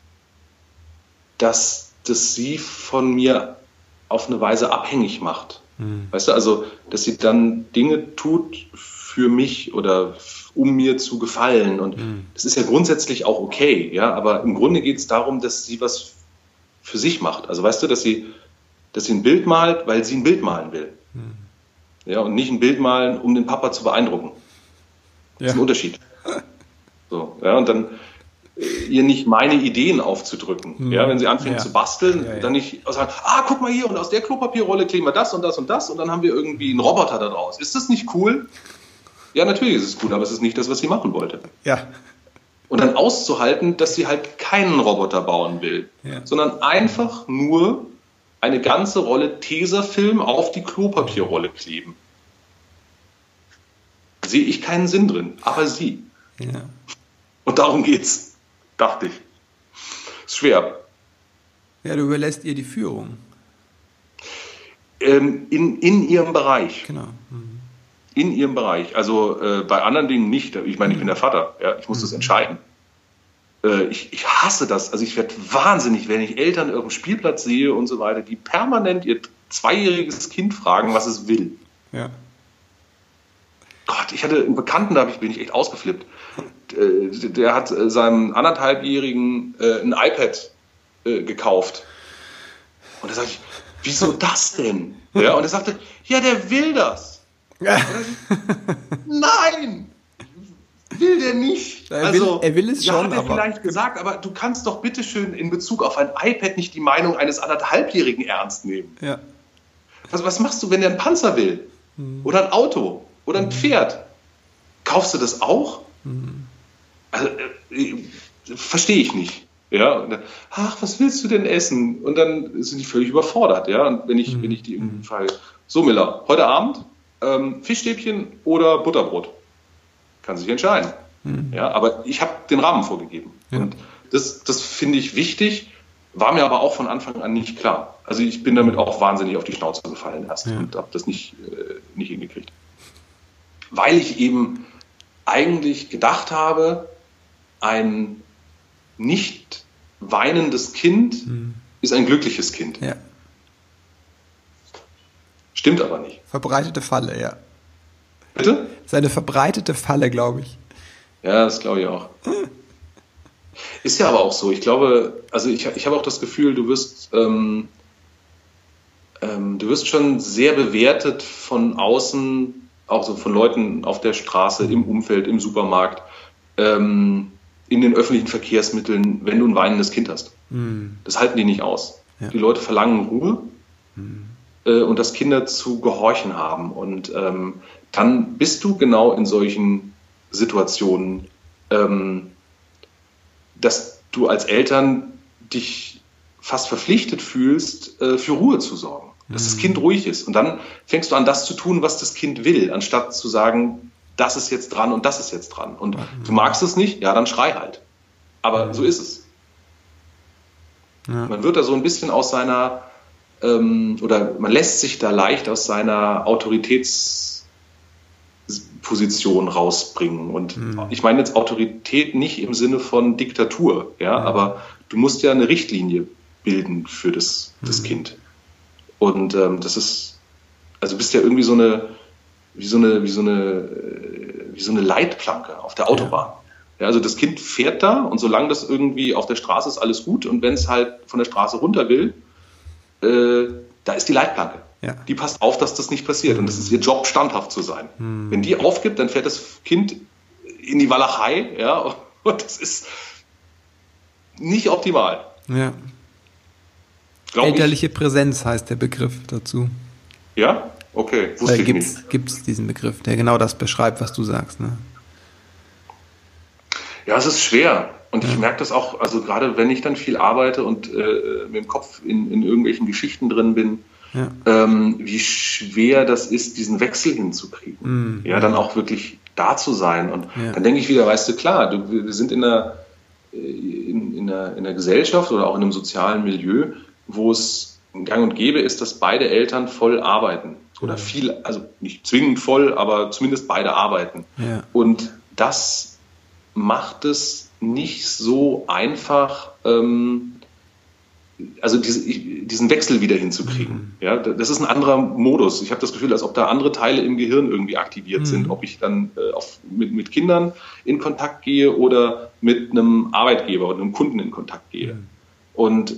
das sie von mir auf eine Weise abhängig macht. Weißt du, also, dass sie dann Dinge tut für mich oder um mir zu gefallen. Und das ist ja grundsätzlich auch okay, ja, aber im Grunde geht es darum, dass sie was für sich macht. Also weißt du, dass sie ein Bild malt, weil sie ein Bild malen will. Ja, und nicht ein Bild malen, um den Papa zu beeindrucken. Das ist ein Unterschied. So, ja, und dann ihr nicht meine Ideen aufzudrücken. Ja, wenn sie anfängt zu basteln, dann nicht sagen, guck mal hier, und aus der Klopapierrolle kleben wir das und das und das und dann haben wir irgendwie einen Roboter da draus. Ist das nicht cool? Ja, natürlich ist es cool, aber es ist nicht das, was sie machen wollte. Ja. Und dann auszuhalten, dass sie halt keinen Roboter bauen will, sondern einfach nur eine ganze Rolle Tesafilm auf die Klopapierrolle kleben. Sehe ich keinen Sinn drin, aber sie. Ja. Und darum geht's. Dachte ich. Ist schwer. Ja, du überlässt ihr die Führung. In ihrem Bereich. Genau. In ihrem Bereich. Also bei anderen Dingen nicht. Ich meine, ich bin der Vater. Ja, ich muss das entscheiden. Ich hasse das. Also ich werde wahnsinnig, wenn ich Eltern auf dem Spielplatz sehe und so weiter, die permanent ihr 2-jähriges Kind fragen, was es will. Ja. Gott, ich hatte einen Bekannten, bin ich echt ausgeflippt. Der hat seinem 1,5-Jährigen ein iPad gekauft. Und da sagte ich, wieso das denn? Ja, und er sagte, ja, der will das. Nein! Will der nicht. Er will es schon, hat er vielleicht gesagt, aber du kannst doch bitteschön in Bezug auf ein iPad nicht die Meinung eines 1,5-Jährigen ernst nehmen. Ja. Was machst du, wenn der einen Panzer will? Oder ein Auto? Oder ein Pferd? Kaufst du das auch? Also, verstehe ich nicht. Ja, und dann, was willst du denn essen? Und dann sind die völlig überfordert. Ja, und wenn ich die irgendwie frage, so Miller, heute Abend Fischstäbchen oder Butterbrot? Kann sich entscheiden. Ja, aber ich habe den Rahmen vorgegeben. Ja. Und das finde ich wichtig, war mir aber auch von Anfang an nicht klar. Also ich bin damit auch wahnsinnig auf die Schnauze gefallen erst und habe das nicht hingekriegt. Weil ich eben eigentlich gedacht habe, ein nicht weinendes Kind ist ein glückliches Kind. Ja. Stimmt aber nicht. Verbreitete Falle, ja. Bitte? Das ist eine verbreitete Falle, glaube ich. Ja, das glaube ich auch. Ist ja aber auch so. Ich glaube, also ich habe auch das Gefühl, du wirst schon sehr bewertet von außen, auch so von Leuten auf der Straße, im Umfeld, im Supermarkt, in den öffentlichen Verkehrsmitteln, wenn du ein weinendes Kind hast. Das halten die nicht aus. Ja. Die Leute verlangen Ruhe und dass Kinder zu gehorchen haben. Und dann bist du genau in solchen Situationen, dass du als Eltern dich fast verpflichtet fühlst, für Ruhe zu sorgen. Dass das Kind ruhig ist. Und dann fängst du an, das zu tun, was das Kind will, anstatt zu sagen, das ist jetzt dran und das ist jetzt dran. Und du magst es nicht, ja, dann schrei halt. Aber so ist es. Ja. Man wird da so ein bisschen aus seiner, oder man lässt sich da leicht aus seiner Autoritätsposition rausbringen. Und ich meine jetzt Autorität nicht im Sinne von Diktatur, ja, aber du musst ja eine Richtlinie bilden für das Kind. Und das ist, also bist ja irgendwie wie so eine Leitplanke auf der Autobahn. Ja, also das Kind fährt da und solange das irgendwie auf der Straße ist, alles gut. Und wenn es halt von der Straße runter will, da ist die Leitplanke. Ja. Die passt auf, dass das nicht passiert. Und das ist ihr Job, standhaft zu sein. Wenn die aufgibt, dann fährt das Kind in die Walachei. Ja, und das ist nicht optimal. Ja. Elterliche Präsenz heißt der Begriff dazu. Ja? Okay. Wusste ich nicht. Gibt es diesen Begriff, der genau das beschreibt, was du sagst, ne? Ja, es ist schwer. Und ich merke das auch, also gerade wenn ich dann viel arbeite und mit dem Kopf in irgendwelchen Geschichten drin bin, wie schwer das ist, diesen Wechsel hinzukriegen. Ja, dann auch wirklich da zu sein. Und dann denke ich wieder, weißt du, klar, wir sind in einer Gesellschaft oder auch in einem sozialen Milieu, wo es gang und gäbe ist, dass beide Eltern voll arbeiten. Oder viel, also nicht zwingend voll, aber zumindest beide arbeiten. Ja. Und das macht es nicht so einfach, also diesen Wechsel wieder hinzukriegen. Ja, das ist ein anderer Modus. Ich habe das Gefühl, als ob da andere Teile im Gehirn irgendwie aktiviert sind. Ob ich dann mit Kindern in Kontakt gehe oder mit einem Arbeitgeber oder einem Kunden in Kontakt gehe. Und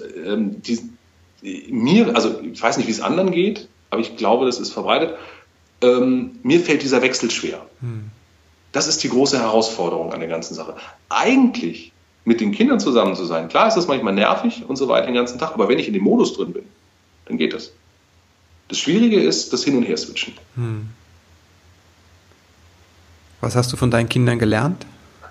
also ich weiß nicht, wie es anderen geht, aber ich glaube, das ist verbreitet. Mir fällt dieser Wechsel schwer. Das ist die große Herausforderung an der ganzen Sache. Eigentlich mit den Kindern zusammen zu sein. Klar ist das manchmal nervig und so weiter den ganzen Tag, aber wenn ich in dem Modus drin bin, dann geht das. Das Schwierige ist das Hin- und Her-Switchen. Was hast du von deinen Kindern gelernt?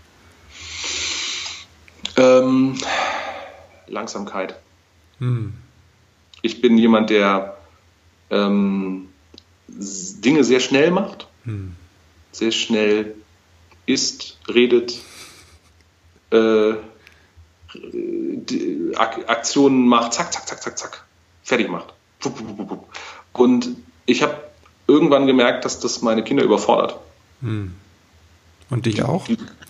Langsamkeit. Ich bin jemand, der Dinge sehr schnell macht, sehr schnell isst, redet, Aktionen macht, zack, zack, zack, zack, zack, fertig macht. Und ich habe irgendwann gemerkt, dass das meine Kinder überfordert. Und dich auch?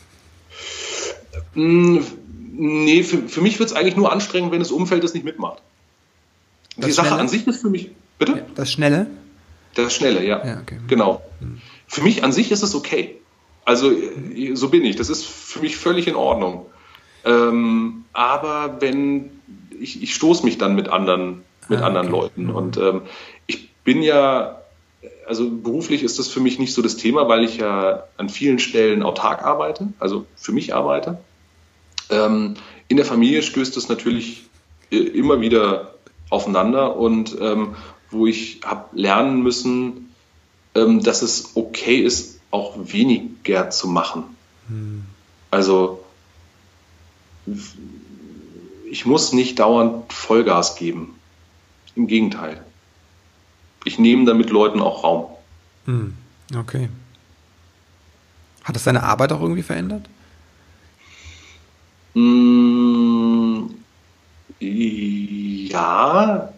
Nee, für mich wird es eigentlich nur anstrengend, wenn das Umfeld das nicht mitmacht. Die Sache an sich ist für mich... Bitte? Ja, das Schnelle? Das Schnelle, ja. Okay. Genau. Für mich an sich ist es okay. Also so bin ich. Das ist für mich völlig in Ordnung. Aber wenn ich stoße mich dann mit anderen Leuten. Und ich bin ja, also beruflich ist das für mich nicht so das Thema, weil ich ja an vielen Stellen autark arbeite, also für mich arbeite. In der Familie stößt es natürlich immer wieder aufeinander und wo ich habe lernen müssen, dass es okay ist, auch weniger zu machen. Also ich muss nicht dauernd Vollgas geben. Im Gegenteil. Ich nehme damit Leuten auch Raum. Okay. Hat das deine Arbeit auch irgendwie verändert? Ja,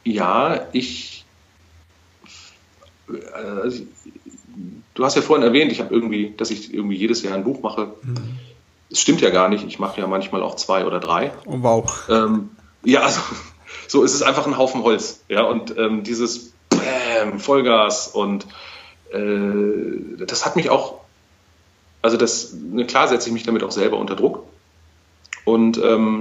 du hast ja vorhin erwähnt, dass ich irgendwie jedes Jahr ein Buch mache. Das stimmt ja gar nicht. Ich mache ja manchmal auch 2 oder 3. Oh, wow. Ja, also so ist es einfach ein Haufen Holz. Ja, und dieses Vollgas und das hat mich auch, also klar setze ich mich damit auch selber unter Druck. Und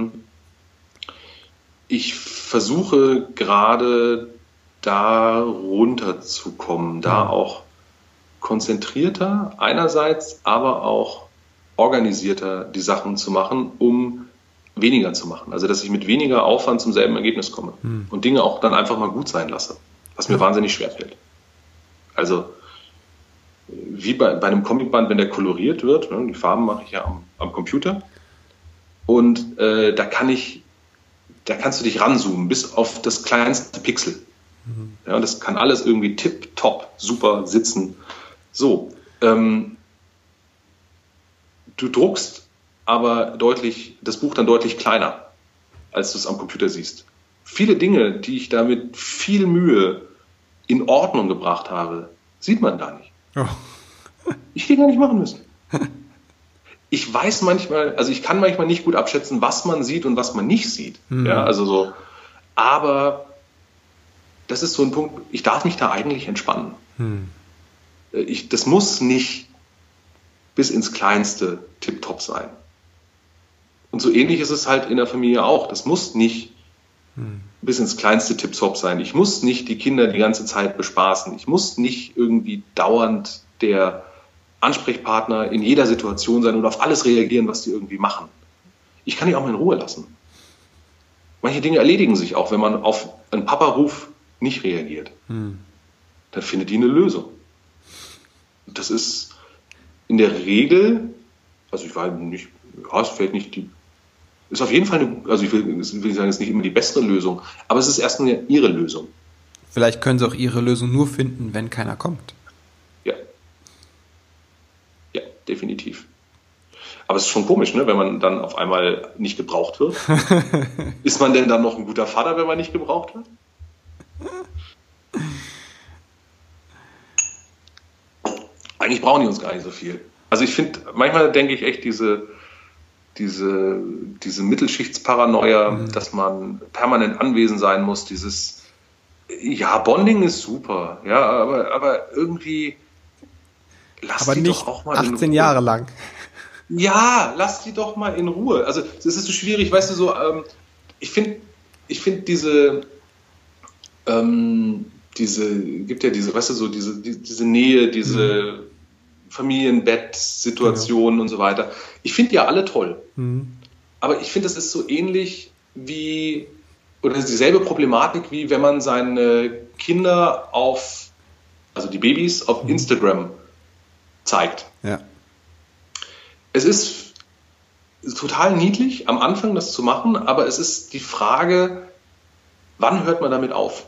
ich versuche gerade da runterzukommen, da auch konzentrierter einerseits, aber auch organisierter die Sachen zu machen, um weniger zu machen. Also dass ich mit weniger Aufwand zum selben Ergebnis komme und Dinge auch dann einfach mal gut sein lasse, was mir wahnsinnig schwer fällt. Also wie bei einem Comicband, wenn der koloriert wird, die Farben mache ich ja am Computer und da kannst du dich ranzoomen bis auf das kleinste Pixel. Ja, und das kann alles irgendwie tipptopp, super sitzen. So, du druckst aber das Buch dann deutlich kleiner, als du es am Computer siehst. Viele Dinge, die ich da mit viel Mühe in Ordnung gebracht habe, sieht man da nicht. Oh. Ich hätte gar nicht machen müssen. Ich kann manchmal nicht gut abschätzen, was man sieht und was man nicht sieht. Ja, also so. Aber das ist so ein Punkt, ich darf mich da eigentlich entspannen. Das muss nicht bis ins Kleinste tipptopp sein. Und so ähnlich ist es halt in der Familie auch. Das muss nicht bis ins Kleinste tipptopp sein. Ich muss nicht die Kinder die ganze Zeit bespaßen. Ich muss nicht irgendwie dauernd der Ansprechpartner in jeder Situation sein und auf alles reagieren, was die irgendwie machen. Ich kann die auch mal in Ruhe lassen. Manche Dinge erledigen sich auch, wenn man auf einen Papa-Ruf nicht reagiert. Dann findet die eine Lösung. Das ist in der Regel, also ich weiß nicht, es fällt nicht ist auf jeden Fall ich will sagen, es ist nicht immer die beste Lösung, aber es ist erstmal ihre Lösung. Vielleicht können sie auch ihre Lösung nur finden, wenn keiner kommt. Ja. Ja, definitiv. Aber es ist schon komisch, ne, wenn man dann auf einmal nicht gebraucht wird. Ist man denn dann noch ein guter Vater, wenn man nicht gebraucht wird? Eigentlich brauchen die uns gar nicht so viel. Also ich finde, manchmal denke ich echt, diese Mittelschichtsparanoia, dass man permanent anwesend sein muss, Bonding ist super, ja, aber irgendwie lass aber die nicht doch auch mal 18 Jahre lang. Ja, lass die doch mal in Ruhe. Also es ist so schwierig, weißt du, so, ich finde gibt ja diese, weißt du, so diese Nähe, diese Familienbett-Situationen und so weiter. Ich finde die ja alle toll. Aber ich finde, das ist so ähnlich wie, oder dieselbe Problematik, wie wenn man seine Kinder also die Babys auf Instagram zeigt. Ja. Es ist total niedlich, am Anfang das zu machen, aber es ist die Frage, wann hört man damit auf?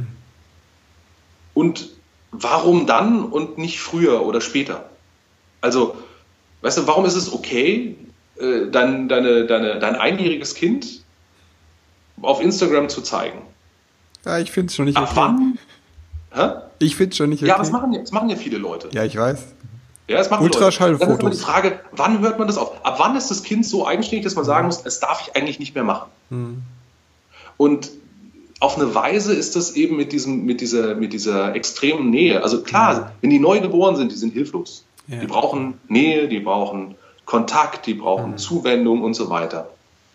Und warum dann und nicht früher oder später? Also, weißt du, warum ist es okay, dein einjähriges Kind auf Instagram zu zeigen? Ja, ich finde es schon nicht okay. Ab wann? Hä? Ich finde es schon nicht okay. Ja, das machen ja viele Leute. Ja, ich weiß. Ja, das machen Ultraschallfotos. Dann ist aber die Frage, wann hört man das auf? Ab wann ist das Kind so eigenständig, dass man sagen muss, das darf ich eigentlich nicht mehr machen? Und auf eine Weise ist das eben mit dieser extremen Nähe. Also klar, wenn die neu geboren sind, die sind hilflos. Ja. Die brauchen Nähe, die brauchen Kontakt, die brauchen Zuwendung und so weiter.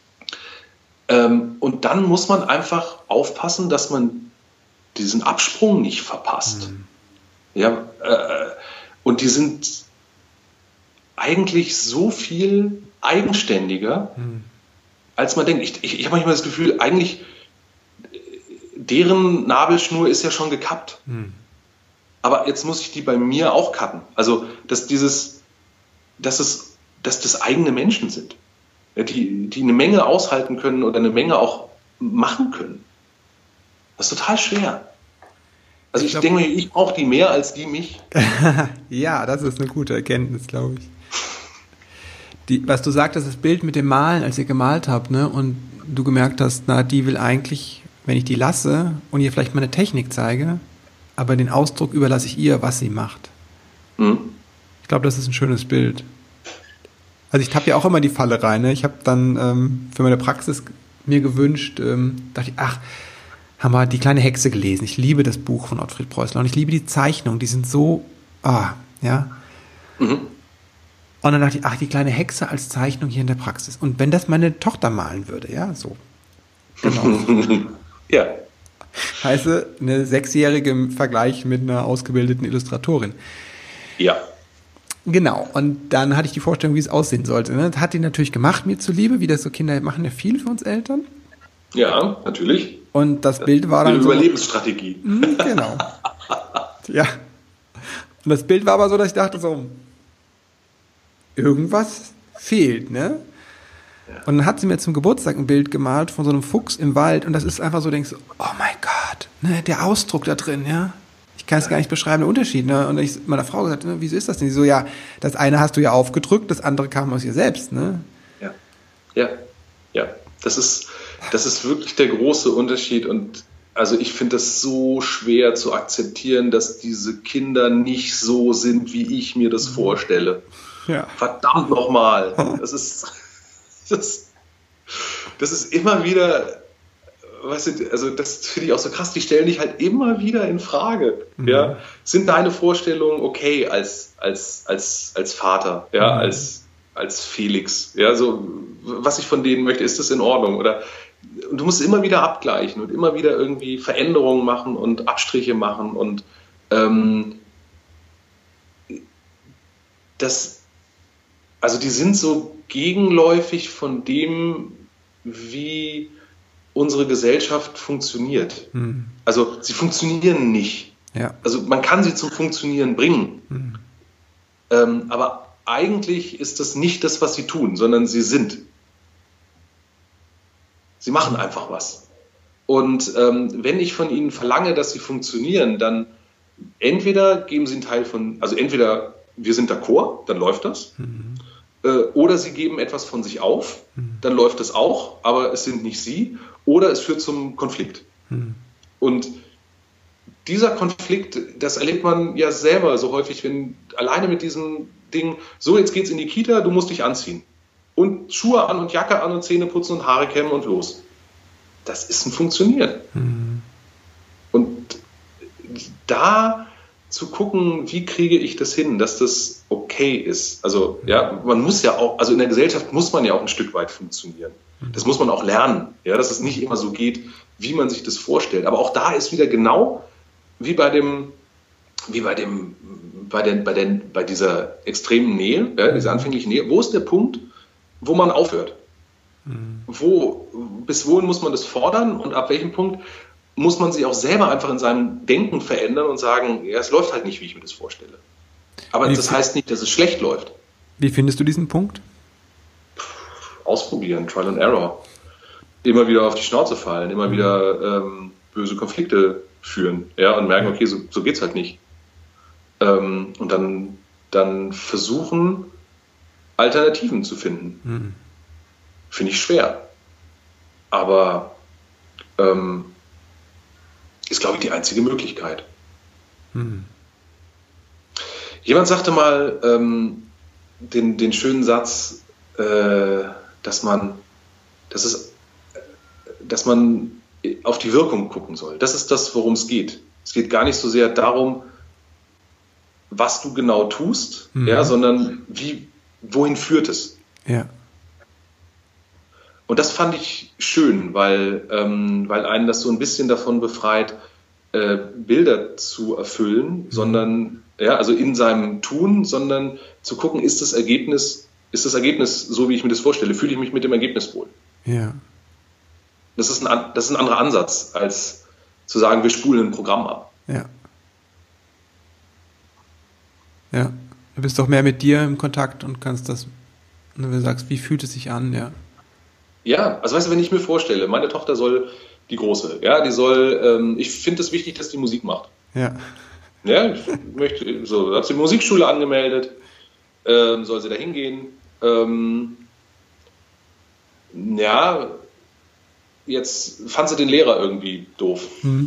Und dann muss man einfach aufpassen, dass man diesen Absprung nicht verpasst. Ja, und die sind eigentlich so viel eigenständiger, als man denkt. Ich habe manchmal das Gefühl, eigentlich deren Nabelschnur ist ja schon gekappt. Aber jetzt muss ich die bei mir auch cutten. Also, dass das eigene Menschen sind, die eine Menge aushalten können oder eine Menge auch machen können. Das ist total schwer. Also ich denke mir, ich brauche die mehr als die mich. Ja, das ist eine gute Erkenntnis, glaube ich. Was du sagtest, das Bild mit dem Malen, als ihr gemalt habt, ne, und du gemerkt hast, na, die will eigentlich, wenn ich die lasse und ihr vielleicht mal eine Technik zeige, aber den Ausdruck überlasse ich ihr, was sie macht. Ich glaube, das ist ein schönes Bild. Also ich tappe ja auch immer die Falle rein. Ne? Ich habe dann für meine Praxis mir gewünscht, dachte ich, haben wir die kleine Hexe gelesen. Ich liebe das Buch von Ottfried Preußler und ich liebe die Zeichnungen, die sind so, ja. Und dann dachte ich, die kleine Hexe als Zeichnung hier in der Praxis. Und wenn das meine Tochter malen würde, ja, so. Genau. Ja. Heiße, eine 6-Jährige im Vergleich mit einer ausgebildeten Illustratorin. Ja. Genau, und dann hatte ich die Vorstellung, wie es aussehen sollte. Das hat die natürlich gemacht, mir zuliebe, wie das so Kinder machen ja viel für uns Eltern. Ja, natürlich. Und das Bild war dann eine so... Überlebensstrategie. Genau. Ja. Und das Bild war aber so, dass ich dachte so, irgendwas fehlt, ne? Ja. Und dann hat sie mir zum Geburtstag ein Bild gemalt von so einem Fuchs im Wald und das ist einfach so, denkst du, oh mein Gott, ne, der Ausdruck da drin, ja? Ich kann es gar nicht beschreiben, der Unterschied, ne? Und ich meiner Frau gesagt, ne, wieso ist das denn? Sie so, ja, das eine hast du ja aufgedrückt, das andere kam aus ihr selbst, ne? Ja. Das ist wirklich der große Unterschied und also ich finde das so schwer zu akzeptieren, dass diese Kinder nicht so sind, wie ich mir das vorstelle. Ja. Verdammt nochmal. Das ist immer wieder, weißt du, also das finde ich auch so krass, die stellen dich halt immer wieder in Frage. Ja? Sind deine Vorstellungen okay als Vater, ja, als Felix? Ja, so, was ich von denen möchte, ist das in Ordnung? Und du musst immer wieder abgleichen und immer wieder irgendwie Veränderungen machen und Abstriche machen und also die sind so gegenläufig von dem, wie unsere Gesellschaft funktioniert. Also sie funktionieren nicht. Ja. Also man kann sie zum Funktionieren bringen. Aber eigentlich ist das nicht das, was sie tun, sondern sie sind. Sie machen einfach was. Und wenn ich von ihnen verlange, dass sie funktionieren, dann entweder geben sie einen Teil von, also entweder wir sind d'accord, dann läuft das, oder sie geben etwas von sich auf, dann läuft das auch, aber es sind nicht sie, oder es führt zum Konflikt. Und dieser Konflikt, das erlebt man ja selber so häufig, wenn alleine mit diesem Ding, so jetzt geht's in die Kita, du musst dich anziehen. Und Schuhe an und Jacke an und Zähne putzen und Haare kämmen und los. Das ist ein Funktionieren. Und da zu gucken, wie kriege ich das hin, dass das okay ist. Also ja, man muss ja auch, also in der Gesellschaft muss man ja auch ein Stück weit funktionieren. Das muss man auch lernen, ja, dass es nicht immer so geht, wie man sich das vorstellt. Aber auch da ist wieder genau wie bei dieser extremen Nähe, ja, dieser anfänglichen Nähe, wo ist der Punkt, wo man aufhört? Bis wohin muss man das fordern und ab welchem Punkt muss man sich auch selber einfach in seinem Denken verändern und sagen, ja, es läuft halt nicht, wie ich mir das vorstelle. Aber das heißt nicht, dass es schlecht läuft. Wie findest du diesen Punkt? Ausprobieren, Trial and Error. Immer wieder auf die Schnauze fallen, immer wieder böse Konflikte führen, ja, und merken, okay, so geht's halt nicht. Und dann versuchen, Alternativen zu finden. Finde ich schwer. Aber ist, glaube ich, die einzige Möglichkeit. Jemand sagte mal den schönen Satz, dass man auf die Wirkung gucken soll. Das ist das, worum es geht. Es geht gar nicht so sehr darum, was du genau tust, ja, sondern wohin führt es. Ja. Und das fand ich schön, weil einen das so ein bisschen davon befreit, Bilder zu erfüllen, sondern, ja, also in seinem Tun, sondern zu gucken, ist das Ergebnis so, wie ich mir das vorstelle? Fühle ich mich mit dem Ergebnis wohl? Ja. Das ist ein anderer Ansatz, als zu sagen, wir spulen ein Programm ab. Ja. Ja. Du bist doch mehr mit dir im Kontakt und kannst das, wenn du sagst, wie fühlt es sich an, ja. Ja, also weißt du, wenn ich mir vorstelle, meine Tochter die Große, ja, ich finde es wichtig, dass die Musik macht. Ja. Ja, hat sie die Musikschule angemeldet, soll sie da hingehen. Ja, jetzt fand sie den Lehrer irgendwie doof.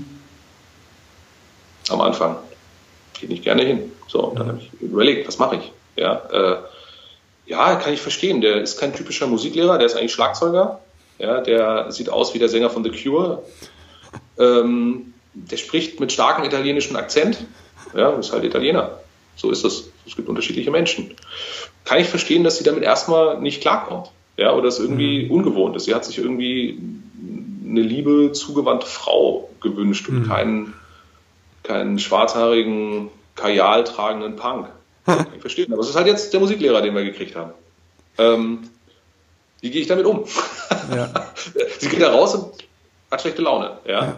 Am Anfang. Geht nicht gerne hin. So, und dann habe ich überlegt, was mache ich? Ja, kann ich verstehen. Der ist kein typischer Musiklehrer, der ist eigentlich Schlagzeuger. Ja, der sieht aus wie der Sänger von The Cure. Der spricht mit starkem italienischen Akzent. Ja, ist halt Italiener. So ist es. Es gibt unterschiedliche Menschen. Kann ich verstehen, dass sie damit erstmal nicht klarkommt. Ja, oder es irgendwie ungewohnt ist. Sie hat sich irgendwie eine liebe, zugewandte Frau gewünscht und keinen schwarzhaarigen, Kajal tragenden Punk. Kann ich verstehen. Aber es ist halt jetzt der Musiklehrer, den wir gekriegt haben. Wie gehe ich damit um? Ja. Sie geht da raus und hat schlechte Laune. Ja.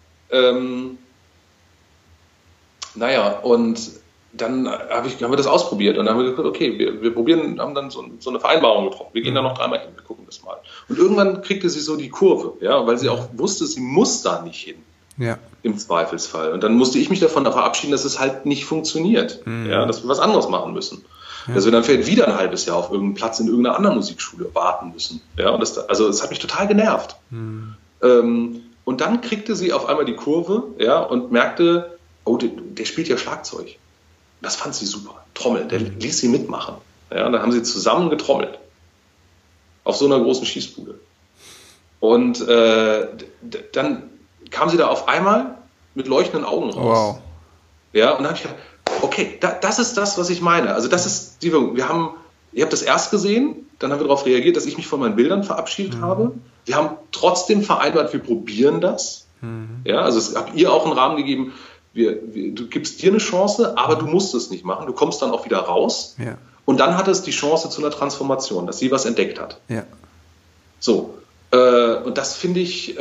Naja, und dann haben wir das ausprobiert und dann haben wir gesagt, okay, wir probieren, haben dann so eine Vereinbarung getroffen. Wir gehen da noch 3-mal hin, wir gucken das mal. Und irgendwann kriegte sie so die Kurve, ja, weil sie auch wusste, sie muss da nicht hin. Ja. Im Zweifelsfall. Und dann musste ich mich davon verabschieden, dass es halt nicht funktioniert. Ja, dass wir was anderes machen müssen. Ja. Dass wir dann vielleicht wieder ein halbes Jahr auf irgendeinen Platz in irgendeiner anderen Musikschule warten müssen. Ja, und das hat mich total genervt. Und dann kriegte sie auf einmal die Kurve, ja, und merkte, oh, der spielt ja Schlagzeug. Das fand sie super. Trommeln, der ließ sie mitmachen. Ja, und dann haben sie zusammen getrommelt. Auf so einer großen Schießbude. Und dann kam sie da auf einmal mit leuchtenden Augen raus. Wow. Ja, und dann habe ich gedacht, okay, das ist das, was ich meine. Also das ist die Wirkung. Ihr habt das erst gesehen, dann haben wir darauf reagiert, dass ich mich von meinen Bildern verabschiedet habe. Wir haben trotzdem vereinbart, wir probieren das. Ja, also es hat ihr auch einen Rahmen gegeben, du gibst dir eine Chance, aber du musst es nicht machen. Du kommst dann auch wieder raus. Ja. Und dann hat es die Chance zu einer Transformation, dass sie was entdeckt hat. Ja. So. Und das finde ich,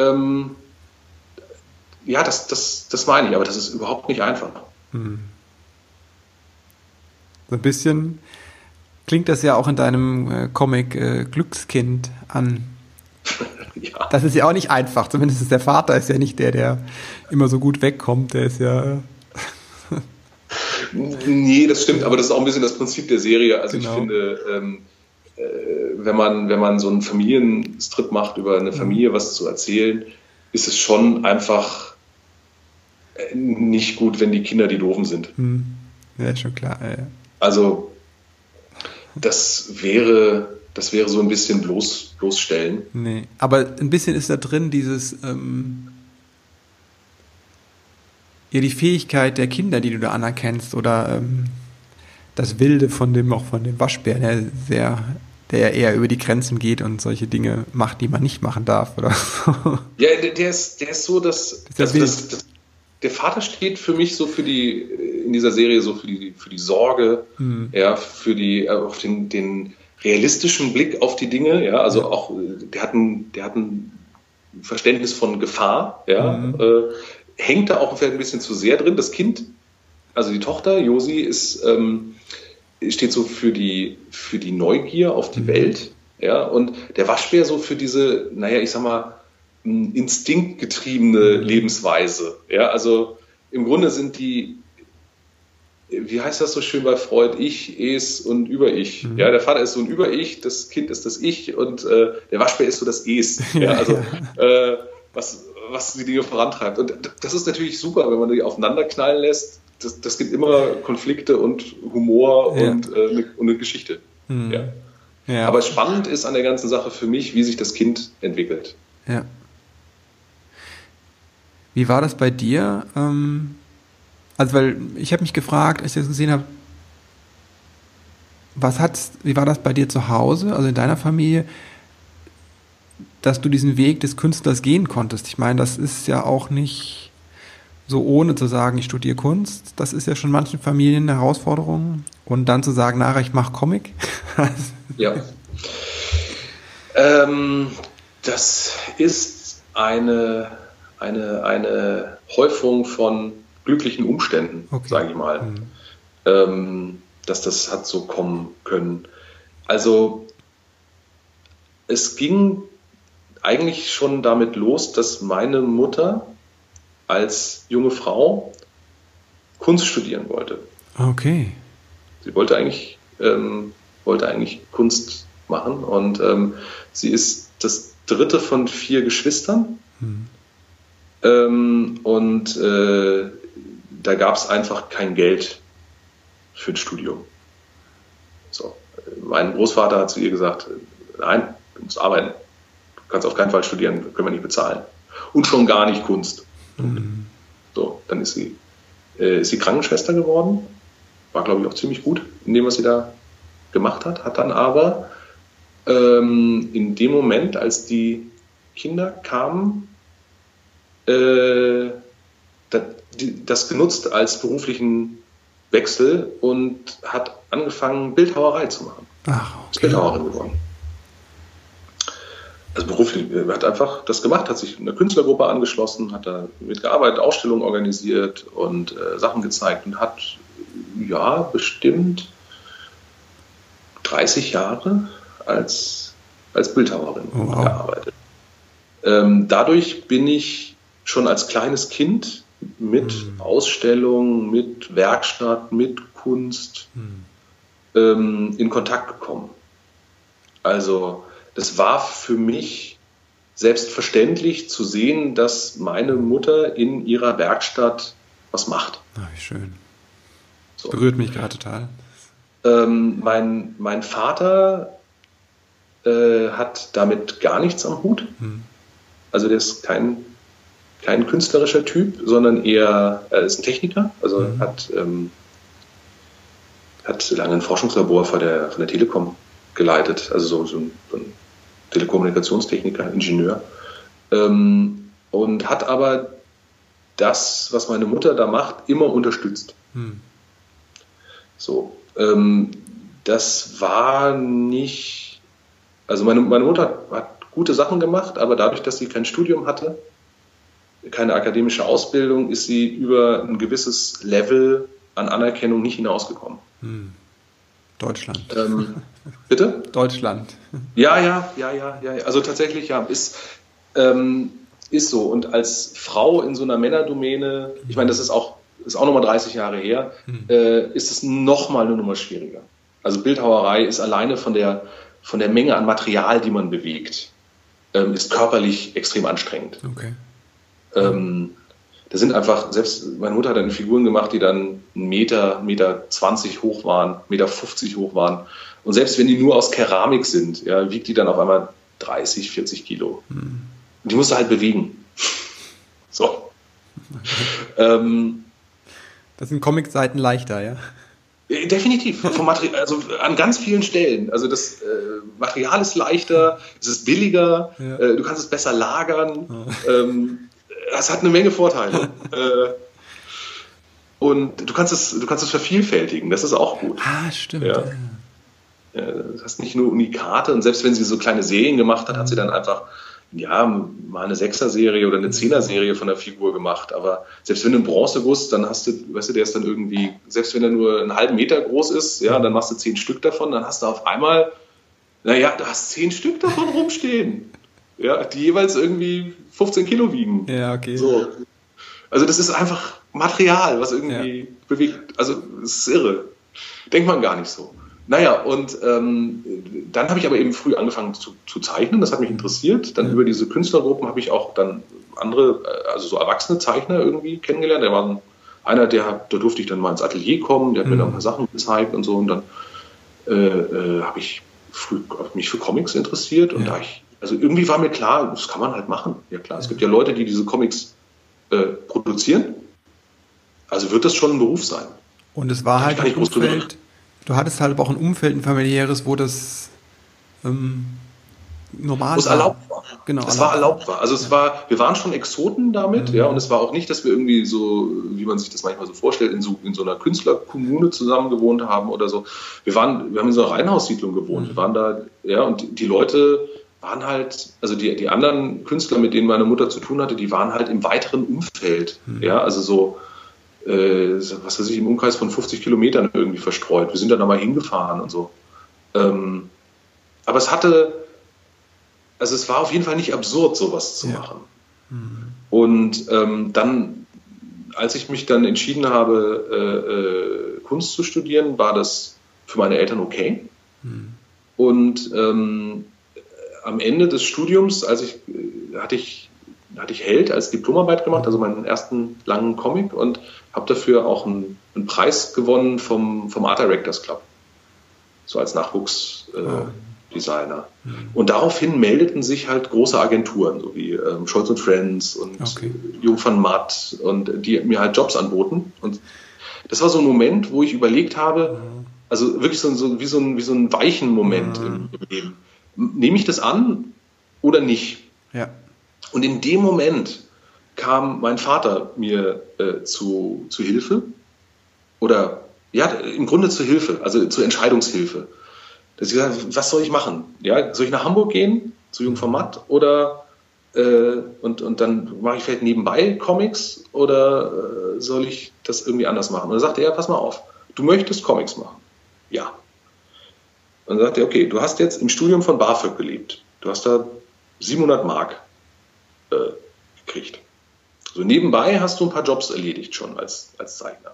ja, das meine ich, aber das ist überhaupt nicht einfach. So ein bisschen klingt das ja auch in deinem Comic Glückskind an. Ja. Das ist ja auch nicht einfach. Zumindest der Vater ist ja nicht der immer so gut wegkommt. Der ist ja... Nee, das stimmt, aber das ist auch ein bisschen das Prinzip der Serie. Also genau. Ich finde, wenn man so einen Familienstrip macht, über eine Familie was zu erzählen, ist es schon einfach nicht gut, wenn die Kinder die Doofen sind. Ja, ist schon klar. Ja. Also das wäre so ein bisschen bloßstellen. Nee, aber ein bisschen ist da drin dieses die Fähigkeit der Kinder, die du da anerkennst, oder das Wilde von dem Waschbären, der ja eher über die Grenzen geht und solche Dinge macht, die man nicht machen darf, oder so. Ja, der ist so, dass der Vater steht für mich so in dieser Serie so für die Sorge, ja, auf den realistischen Blick auf die Dinge, ja, also auch, der hat ein Verständnis von Gefahr, ja, hängt da auch ein bisschen zu sehr drin. Das Kind, also die Tochter, Josi, steht so für die Neugier auf die Welt, ja, und der Waschbär so für diese, naja, ich sag mal, instinktgetriebene Lebensweise, ja, also im Grunde sind die, wie heißt das so schön bei Freud, Ich, Es und Über-Ich, ja, der Vater ist so ein Über-Ich, das Kind ist das Ich und der Waschbär ist so das Es, ja, also was die Dinge vorantreibt, und das ist natürlich super, wenn man die aufeinander knallen lässt. Das gibt immer Konflikte und Humor und eine Geschichte. Ja. Ja. Aber spannend ist an der ganzen Sache für mich, wie sich das Kind entwickelt. Ja. Wie war das bei dir? Also, weil ich habe mich gefragt, als ich das gesehen habe, wie war das bei dir zu Hause, also in deiner Familie, dass du diesen Weg des Künstlers gehen konntest? Ich meine, das ist ja auch nicht so, ohne zu sagen, ich studiere Kunst. Das ist ja schon manchen Familien eine Herausforderung. Und dann zu sagen, nachher, ich mache Comic. Ja. Das ist eine Häufung von glücklichen Umständen, sage ich mal, dass das hat so kommen können. Also es ging eigentlich schon damit los, dass meine Mutter als junge Frau Kunst studieren wollte. Okay. Sie wollte eigentlich Kunst machen, und sie ist das dritte von 4 Geschwistern. Und da gab es einfach kein Geld für ein Studium. So. Mein Großvater hat zu ihr gesagt, nein, du musst arbeiten. Du kannst auf keinen Fall studieren, können wir nicht bezahlen. Und schon gar nicht Kunst. So, dann ist sie Krankenschwester geworden. War, glaube ich, auch ziemlich gut in dem, was sie da gemacht hat. Hat dann aber in dem Moment, als die Kinder kamen, das genutzt als beruflichen Wechsel und hat angefangen, Bildhauerei zu machen. Ach, okay. Ist Bildhauerin geworden. Also beruflich, hat einfach das gemacht, hat sich einer Künstlergruppe angeschlossen, hat da mitgearbeitet, Ausstellungen organisiert und Sachen gezeigt und hat bestimmt 30 Jahre als Bildhauerin gearbeitet. Dadurch bin ich schon als kleines Kind mit Ausstellungen, mit Werkstatt, mit Kunst in Kontakt gekommen. Also das war für mich selbstverständlich zu sehen, dass meine Mutter in ihrer Werkstatt was macht. Ach, wie schön. So. Berührt mich gerade total. Mein Vater hat damit gar nichts am Hut. Also der ist kein künstlerischer Typ, sondern er ist ein Techniker. Also hat lange ein Forschungslabor von der Telekom geleitet, also so ein Telekommunikationstechniker, Ingenieur. Und hat aber das, was meine Mutter da macht, immer unterstützt. So, das war nicht, also meine Mutter hat gute Sachen gemacht, aber dadurch, dass sie kein Studium hatte, keine akademische Ausbildung, ist sie über ein gewisses Level an Anerkennung nicht hinausgekommen. Deutschland. Bitte? Deutschland. Ja. Also tatsächlich, ja, Ist so. Und als Frau in so einer Männerdomäne, ich meine, das ist auch nochmal 30 Jahre her, ist es nochmal eine Nummer schwieriger. Also Bildhauerei ist alleine von der Menge an Material, die man bewegt, ist körperlich extrem anstrengend. Okay. Da sind einfach, selbst meine Mutter hat dann Figuren gemacht, die dann 1,20 Meter hoch waren, 1,50 Meter hoch waren. Und selbst wenn die nur aus Keramik sind, ja, wiegt die dann auf einmal 30, 40 Kilo. Und die musst du halt bewegen. So. Das sind Comic-Seiten leichter, ja? Definitiv. Vom Material, also an ganz vielen Stellen. Also das Material ist leichter, es ist billiger, ja. Du kannst es besser lagern. Es hat eine Menge Vorteile. Und du kannst es vervielfältigen. Das ist auch gut. Ah, stimmt. Ja. Ja, du hast nicht nur Unikate, und selbst wenn sie so kleine Serien gemacht hat, hat sie dann einfach mal eine 6er-Serie oder eine 10er-Serie von der Figur gemacht. Aber selbst wenn du einen Bronzeguss, dann hast du, weißt du, der ist dann irgendwie, selbst wenn er nur einen halben Meter groß ist, ja, dann machst du 10 Stück davon, dann hast du auf einmal, du hast 10 Stück davon rumstehen. Ja, die jeweils irgendwie 15 Kilo wiegen. Ja, okay. So. Also das ist einfach Material, was irgendwie bewegt. Also es ist irre. Denkt man gar nicht so. Naja, und dann habe ich aber eben früh angefangen zu zeichnen, das hat mich interessiert. Dann über diese Künstlergruppen habe ich auch dann andere, also so erwachsene Zeichner irgendwie kennengelernt. Der war einer, da durfte ich dann mal ins Atelier kommen, der hat mir dann ein paar Sachen gezeigt und so. Und dann habe ich mich für Comics interessiert. Und also irgendwie war mir klar, das kann man halt machen. Ja klar, es gibt ja Leute, die diese Comics produzieren. Also wird das schon ein Beruf sein. Und es war halt ein Umfeld. Du hattest halt auch ein Umfeld, ein familiäres, wo das normal wo es erlaubt war. Genau, es war erlaubt war. Also wir waren schon Exoten damit, ja, und es war auch nicht, dass wir irgendwie so, wie man sich das manchmal so vorstellt, in so einer Künstlerkommune zusammen gewohnt haben oder so. Wir haben in so einer Reihenhaussiedlung gewohnt. Wir waren da, ja, und die Leute waren halt, also die anderen Künstler, mit denen meine Mutter zu tun hatte, die waren halt im weiteren Umfeld, ja, also so, was weiß ich, im Umkreis von 50 Kilometern irgendwie verstreut. Wir sind dann da mal hingefahren und so. Aber es war auf jeden Fall nicht absurd, sowas zu machen. Und dann, als ich mich dann entschieden habe, Kunst zu studieren, war das für meine Eltern okay. Und am Ende des Studiums, hatte ich Held als Diplomarbeit gemacht, also meinen ersten langen Comic, und habe dafür auch einen Preis gewonnen vom Art Directors Club, so als Nachwuchsdesigner. Und daraufhin meldeten sich halt große Agenturen, so wie Scholz & Friends und Jung van Matt, und die mir halt Jobs anboten. Und das war so ein Moment, wo ich überlegt habe, also wirklich wie so ein weichen Moment im Leben. Nehme ich das an oder nicht? Ja. Und in dem Moment kam mein Vater mir zu Hilfe, oder ja, im Grunde zur Hilfe, also zur Entscheidungshilfe. Dass ich gesagt habe, was soll ich machen? Ja, soll ich nach Hamburg gehen, zu Jung van Matt, oder und dann mache ich vielleicht nebenbei Comics, oder soll ich das irgendwie anders machen? Und dann sagte er, pass mal auf, du möchtest Comics machen. Ja. Und dann sagte er, okay, du hast jetzt im Studium von BAföG gelebt. Du hast da 700 Mark gekriegt. So nebenbei hast du ein paar Jobs erledigt schon als Zeichner.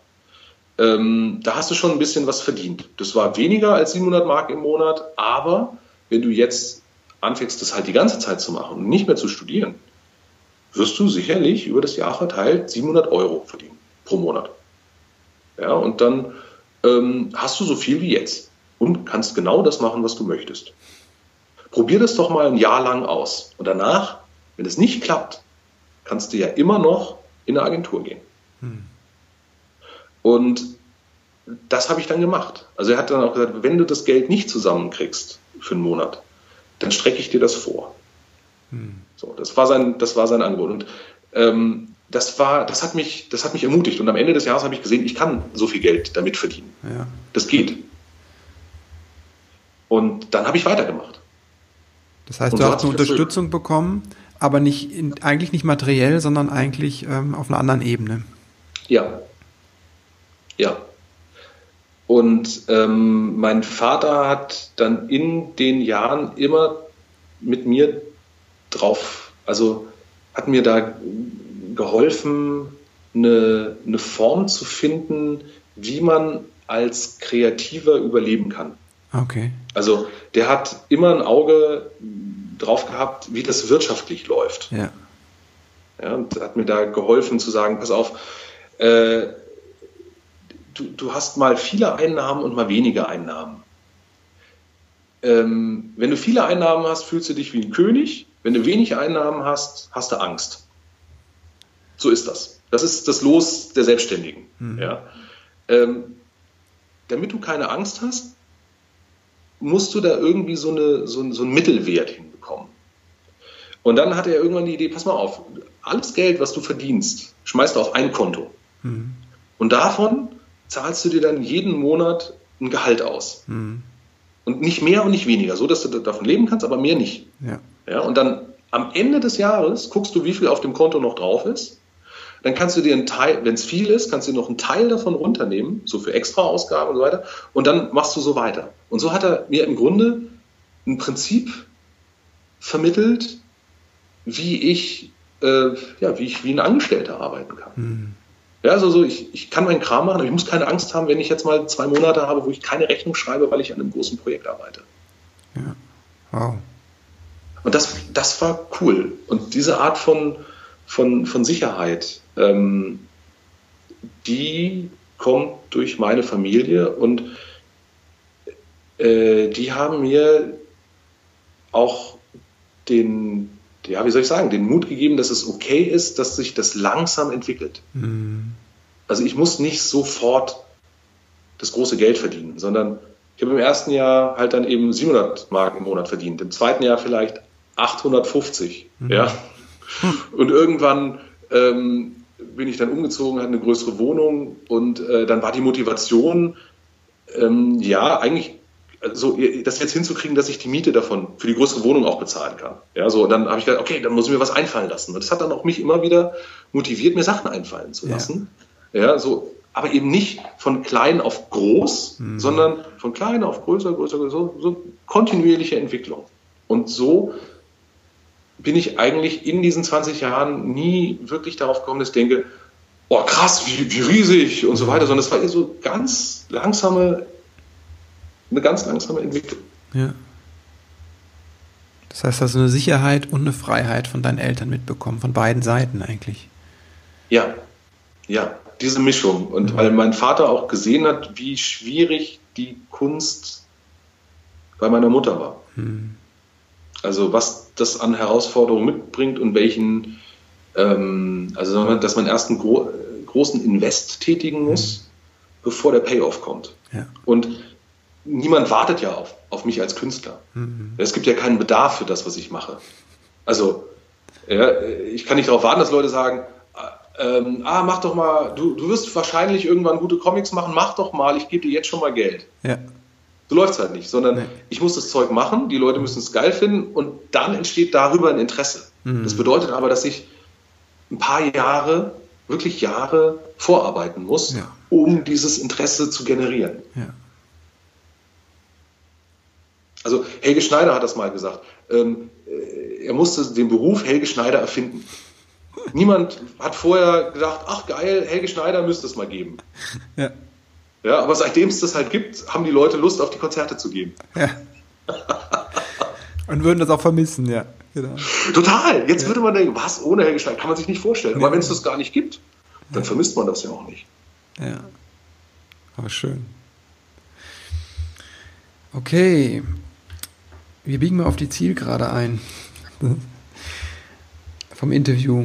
Da hast du schon ein bisschen was verdient. Das war weniger als 700 Mark im Monat, aber wenn du jetzt anfängst, das halt die ganze Zeit zu machen und nicht mehr zu studieren, wirst du sicherlich über das Jahr verteilt 700 Euro verdienen pro Monat. Ja, und dann hast du so viel wie jetzt und kannst genau das machen, was du möchtest. Probier das doch mal ein Jahr lang aus. Und danach, wenn es nicht klappt, kannst du ja immer noch in eine Agentur gehen. Und das habe ich dann gemacht. Also er hat dann auch gesagt, wenn du das Geld nicht zusammenkriegst für einen Monat, dann strecke ich dir das vor. So, das war sein Angebot. Und das hat mich ermutigt. Und am Ende des Jahres habe ich gesehen, ich kann so viel Geld damit verdienen. Ja. Das geht. Und dann habe ich weitergemacht. Das heißt, du hast eine Unterstützung bekommen, aber eigentlich nicht materiell, sondern eigentlich auf einer anderen Ebene. Ja. Ja. Und mein Vater hat dann in den Jahren immer mit mir drauf Also hat mir da geholfen, eine Form zu finden, wie man als Kreativer überleben kann. Okay. Also der hat immer ein Auge drauf gehabt, wie das wirtschaftlich läuft. Ja. Ja, und hat mir da geholfen zu sagen, pass auf, du hast mal viele Einnahmen und mal weniger Einnahmen. Wenn du viele Einnahmen hast, fühlst du dich wie ein König. Wenn du wenig Einnahmen hast, hast du Angst. So ist das. Das ist das Los der Selbstständigen. Mhm. Ja. Damit du keine Angst hast, musst du da irgendwie so einen Mittelwert hinbekommen. Und dann hat er irgendwann die Idee, pass mal auf, alles Geld, was du verdienst, schmeißt du auf ein Konto. Mhm. Und davon zahlst du dir dann jeden Monat ein Gehalt aus. Mhm. Und nicht mehr und nicht weniger, so dass du davon leben kannst, aber mehr nicht. Ja. Ja, und dann am Ende des Jahres guckst du, wie viel auf dem Konto noch drauf ist. Dann kannst du dir einen Teil, wenn es viel ist, kannst du dir noch einen Teil davon runternehmen, so für Extra-Ausgaben und so weiter. Und dann machst du so weiter. Und so hat er mir im Grunde ein Prinzip vermittelt, wie ein Angestellter arbeiten kann. Mhm. Ja, also ich kann meinen Kram machen, aber ich muss keine Angst haben, wenn ich jetzt mal 2 Monate habe, wo ich keine Rechnung schreibe, weil ich an einem großen Projekt arbeite. Ja, wow. Und das war cool. Und diese Art von Sicherheit, die kommt durch meine Familie und die haben mir auch den Mut gegeben, dass es okay ist, dass sich das langsam entwickelt. Mhm. Also ich muss nicht sofort das große Geld verdienen, sondern ich habe im ersten Jahr halt dann eben 700 Mark im Monat verdient, im zweiten Jahr vielleicht 850. Mhm. Ja. Und irgendwann bin ich dann umgezogen, hatte eine größere Wohnung und dann war die Motivation, eigentlich so das jetzt hinzukriegen, dass ich die Miete davon für die größere Wohnung auch bezahlen kann. Ja, so, und dann habe ich gedacht, okay, dann muss ich mir was einfallen lassen. Und das hat dann auch mich immer wieder motiviert, mir Sachen einfallen zu lassen. Ja, so, aber eben nicht von klein auf groß, sondern von klein auf größer, so kontinuierliche Entwicklung. Und so bin ich eigentlich in diesen 20 Jahren nie wirklich darauf gekommen, dass ich denke, oh krass, wie riesig und so weiter, sondern es war eher so eine ganz langsame Entwicklung. Ja. Das heißt, hast du eine Sicherheit und eine Freiheit von deinen Eltern mitbekommen, von beiden Seiten eigentlich. Ja, diese Mischung. Und weil mein Vater auch gesehen hat, wie schwierig die Kunst bei meiner Mutter war. Mhm. Also was das an Herausforderungen mitbringt und welchen, dass man erst einen großen Invest tätigen muss, bevor der Payoff kommt. Ja. Und niemand wartet ja auf mich als Künstler. Mhm. Es gibt ja keinen Bedarf für das, was ich mache. Also ich kann nicht darauf warten, dass Leute sagen, mach doch mal, du wirst wahrscheinlich irgendwann gute Comics machen, mach doch mal, ich gebe dir jetzt schon mal Geld. Ja. So läuft es halt nicht, sondern ich muss das Zeug machen, die Leute müssen es geil finden und dann entsteht darüber ein Interesse. Mhm. Das bedeutet aber, dass ich ein paar Jahre vorarbeiten muss, um dieses Interesse zu generieren. Ja. Also Helge Schneider hat das mal gesagt. Er musste den Beruf Helge Schneider erfinden. Niemand hat vorher gedacht, ach geil, Helge Schneider müsste es mal geben. Ja. Ja, aber seitdem es das halt gibt, haben die Leute Lust, auf die Konzerte zu gehen. Ja. Und würden das auch vermissen, ja. Genau. Total. Jetzt würde man denken, was, ohne Helge Schneider, kann man sich nicht vorstellen. Aber wenn es das gar nicht gibt, dann vermisst man das ja auch nicht. Ja. Aber schön. Okay. Wir biegen mal auf die Zielgerade ein. Vom Interview.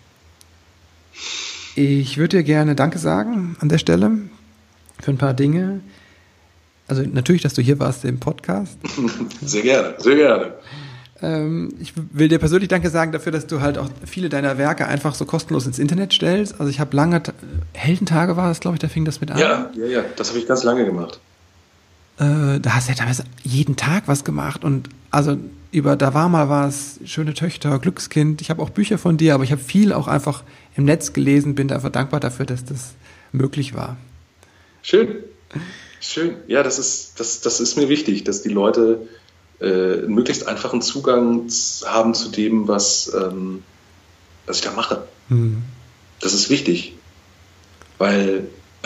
Ich würde dir gerne Danke sagen an der Stelle für ein paar Dinge. Also natürlich, dass du hier warst im Podcast. Sehr gerne, sehr gerne. Ich will dir persönlich Danke sagen dafür, dass du halt auch viele deiner Werke einfach so kostenlos ins Internet stellst. Also ich habe Heldentage war es, glaube ich, da fing das mit an. Ja, das habe ich ganz lange gemacht. Da hast du ja teilweise jeden Tag was gemacht und also Da war mal was, Schöne Töchter, Glückskind. Ich habe auch Bücher von dir, aber ich habe viel auch einfach im Netz gelesen, bin einfach dankbar dafür, dass das möglich war. Schön. Ja, das ist mir wichtig, dass die Leute einen möglichst einfachen Zugang haben zu dem, was ich da mache. Mhm. Das ist wichtig, weil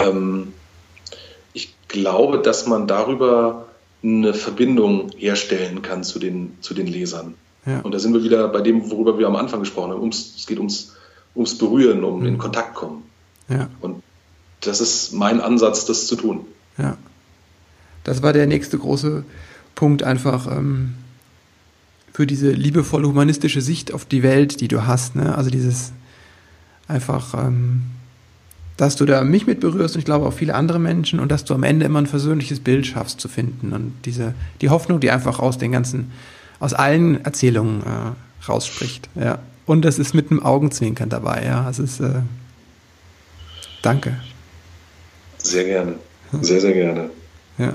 ich glaube, dass man darüber eine Verbindung herstellen kann zu den Lesern. Ja. Und da sind wir wieder bei dem, worüber wir am Anfang gesprochen haben. Es geht ums Berühren, in Kontakt kommen. Ja. Und das ist mein Ansatz, das zu tun. Ja. Das war der nächste große Punkt, einfach für diese liebevolle humanistische Sicht auf die Welt, die du hast. Ne? Also dieses einfach, dass du da mich mit berührst und ich glaube auch viele andere Menschen und dass du am Ende immer ein versöhnliches Bild schaffst zu finden. Und die Hoffnung, die einfach aus allen Erzählungen rausspricht. Ja. Und das ist mit einem Augenzwinkern dabei. Ja. Es ist, danke. Sehr gerne. Sehr, sehr gerne. Ja.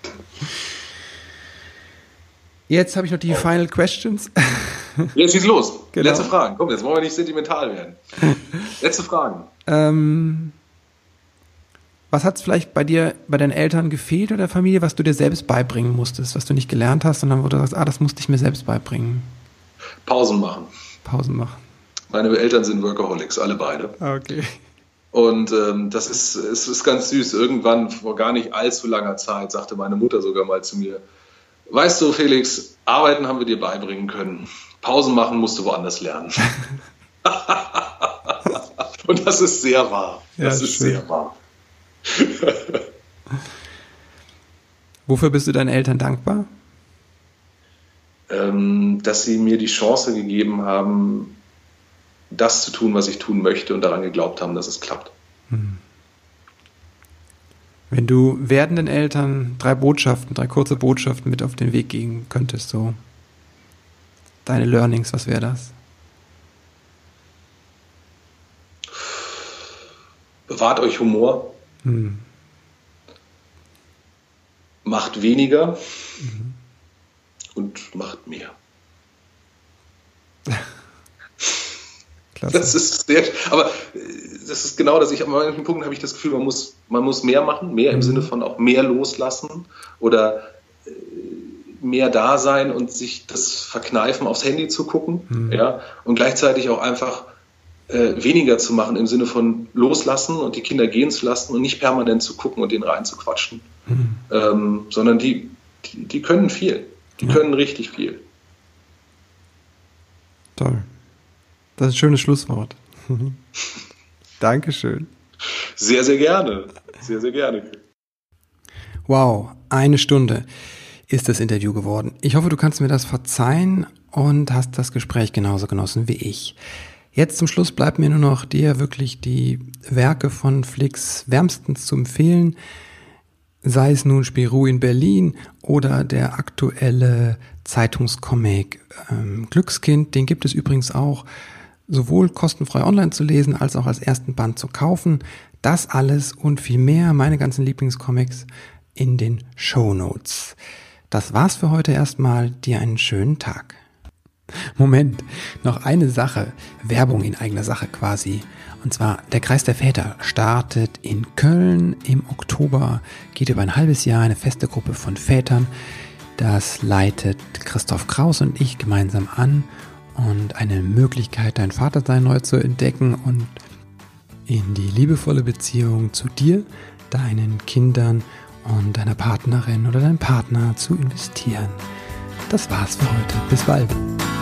Jetzt habe ich noch die Final Questions. Jetzt schieß los. Genau. Letzte Fragen. Komm, jetzt wollen wir nicht sentimental werden. Letzte Fragen. Was hat es vielleicht bei deinen Eltern gefehlt oder der Familie, was du dir selbst beibringen musstest, was du nicht gelernt hast, sondern wo du sagst, das musste ich mir selbst beibringen? Pausen machen. Meine Eltern sind Workaholics, alle beide. Okay. Und es ist ganz süß. Irgendwann, vor gar nicht allzu langer Zeit, sagte meine Mutter sogar mal zu mir, weißt du, Felix, arbeiten haben wir dir beibringen können. Pausen machen musst du woanders lernen. Und das ist sehr wahr. Das ist sehr wahr. Wofür bist du deinen Eltern dankbar? Dass sie mir die Chance gegeben haben, das zu tun, was ich tun möchte und daran geglaubt haben, dass es klappt. Wenn du werdenden Eltern 3 kurze Botschaften mit auf den Weg geben könntest, so deine Learnings, was wäre das? Bewahrt euch Humor. Macht weniger und macht mehr. Klasse. Das ist genau das. An manchen Punkten habe ich das Gefühl, man muss mehr machen, mehr im Sinne von auch mehr loslassen oder mehr da sein und sich das verkneifen, aufs Handy zu gucken, ja, und gleichzeitig auch einfach weniger zu machen im Sinne von loslassen und die Kinder gehen zu lassen und nicht permanent zu gucken und denen reinzuquatschen, sondern die können viel, können richtig viel. Toll. Das ist ein schönes Schlusswort. Dankeschön. Sehr, sehr gerne. Sehr, sehr gerne. Wow, 1 Stunde ist das Interview geworden. Ich hoffe, du kannst mir das verzeihen und hast das Gespräch genauso genossen wie ich. Jetzt zum Schluss bleibt mir nur noch, dir wirklich die Werke von Flix wärmstens zu empfehlen. Sei es nun Spirou in Berlin oder der aktuelle Zeitungscomic Glückskind. Den gibt es übrigens auch sowohl kostenfrei online zu lesen, als auch als ersten Band zu kaufen. Das alles und viel mehr, meine ganzen Lieblingscomics, in den Shownotes. Das war's für heute erstmal. Dir einen schönen Tag. Moment, noch eine Sache, Werbung in eigener Sache quasi. Und zwar, der Kreis der Väter startet in Köln im Oktober, geht über ein halbes Jahr eine feste Gruppe von Vätern. Das leitet Christoph Kraus und ich gemeinsam an. Und eine Möglichkeit, dein Vatersein neu zu entdecken und in die liebevolle Beziehung zu dir, deinen Kindern und deiner Partnerin oder deinem Partner zu investieren. Das war's für heute. Bis bald.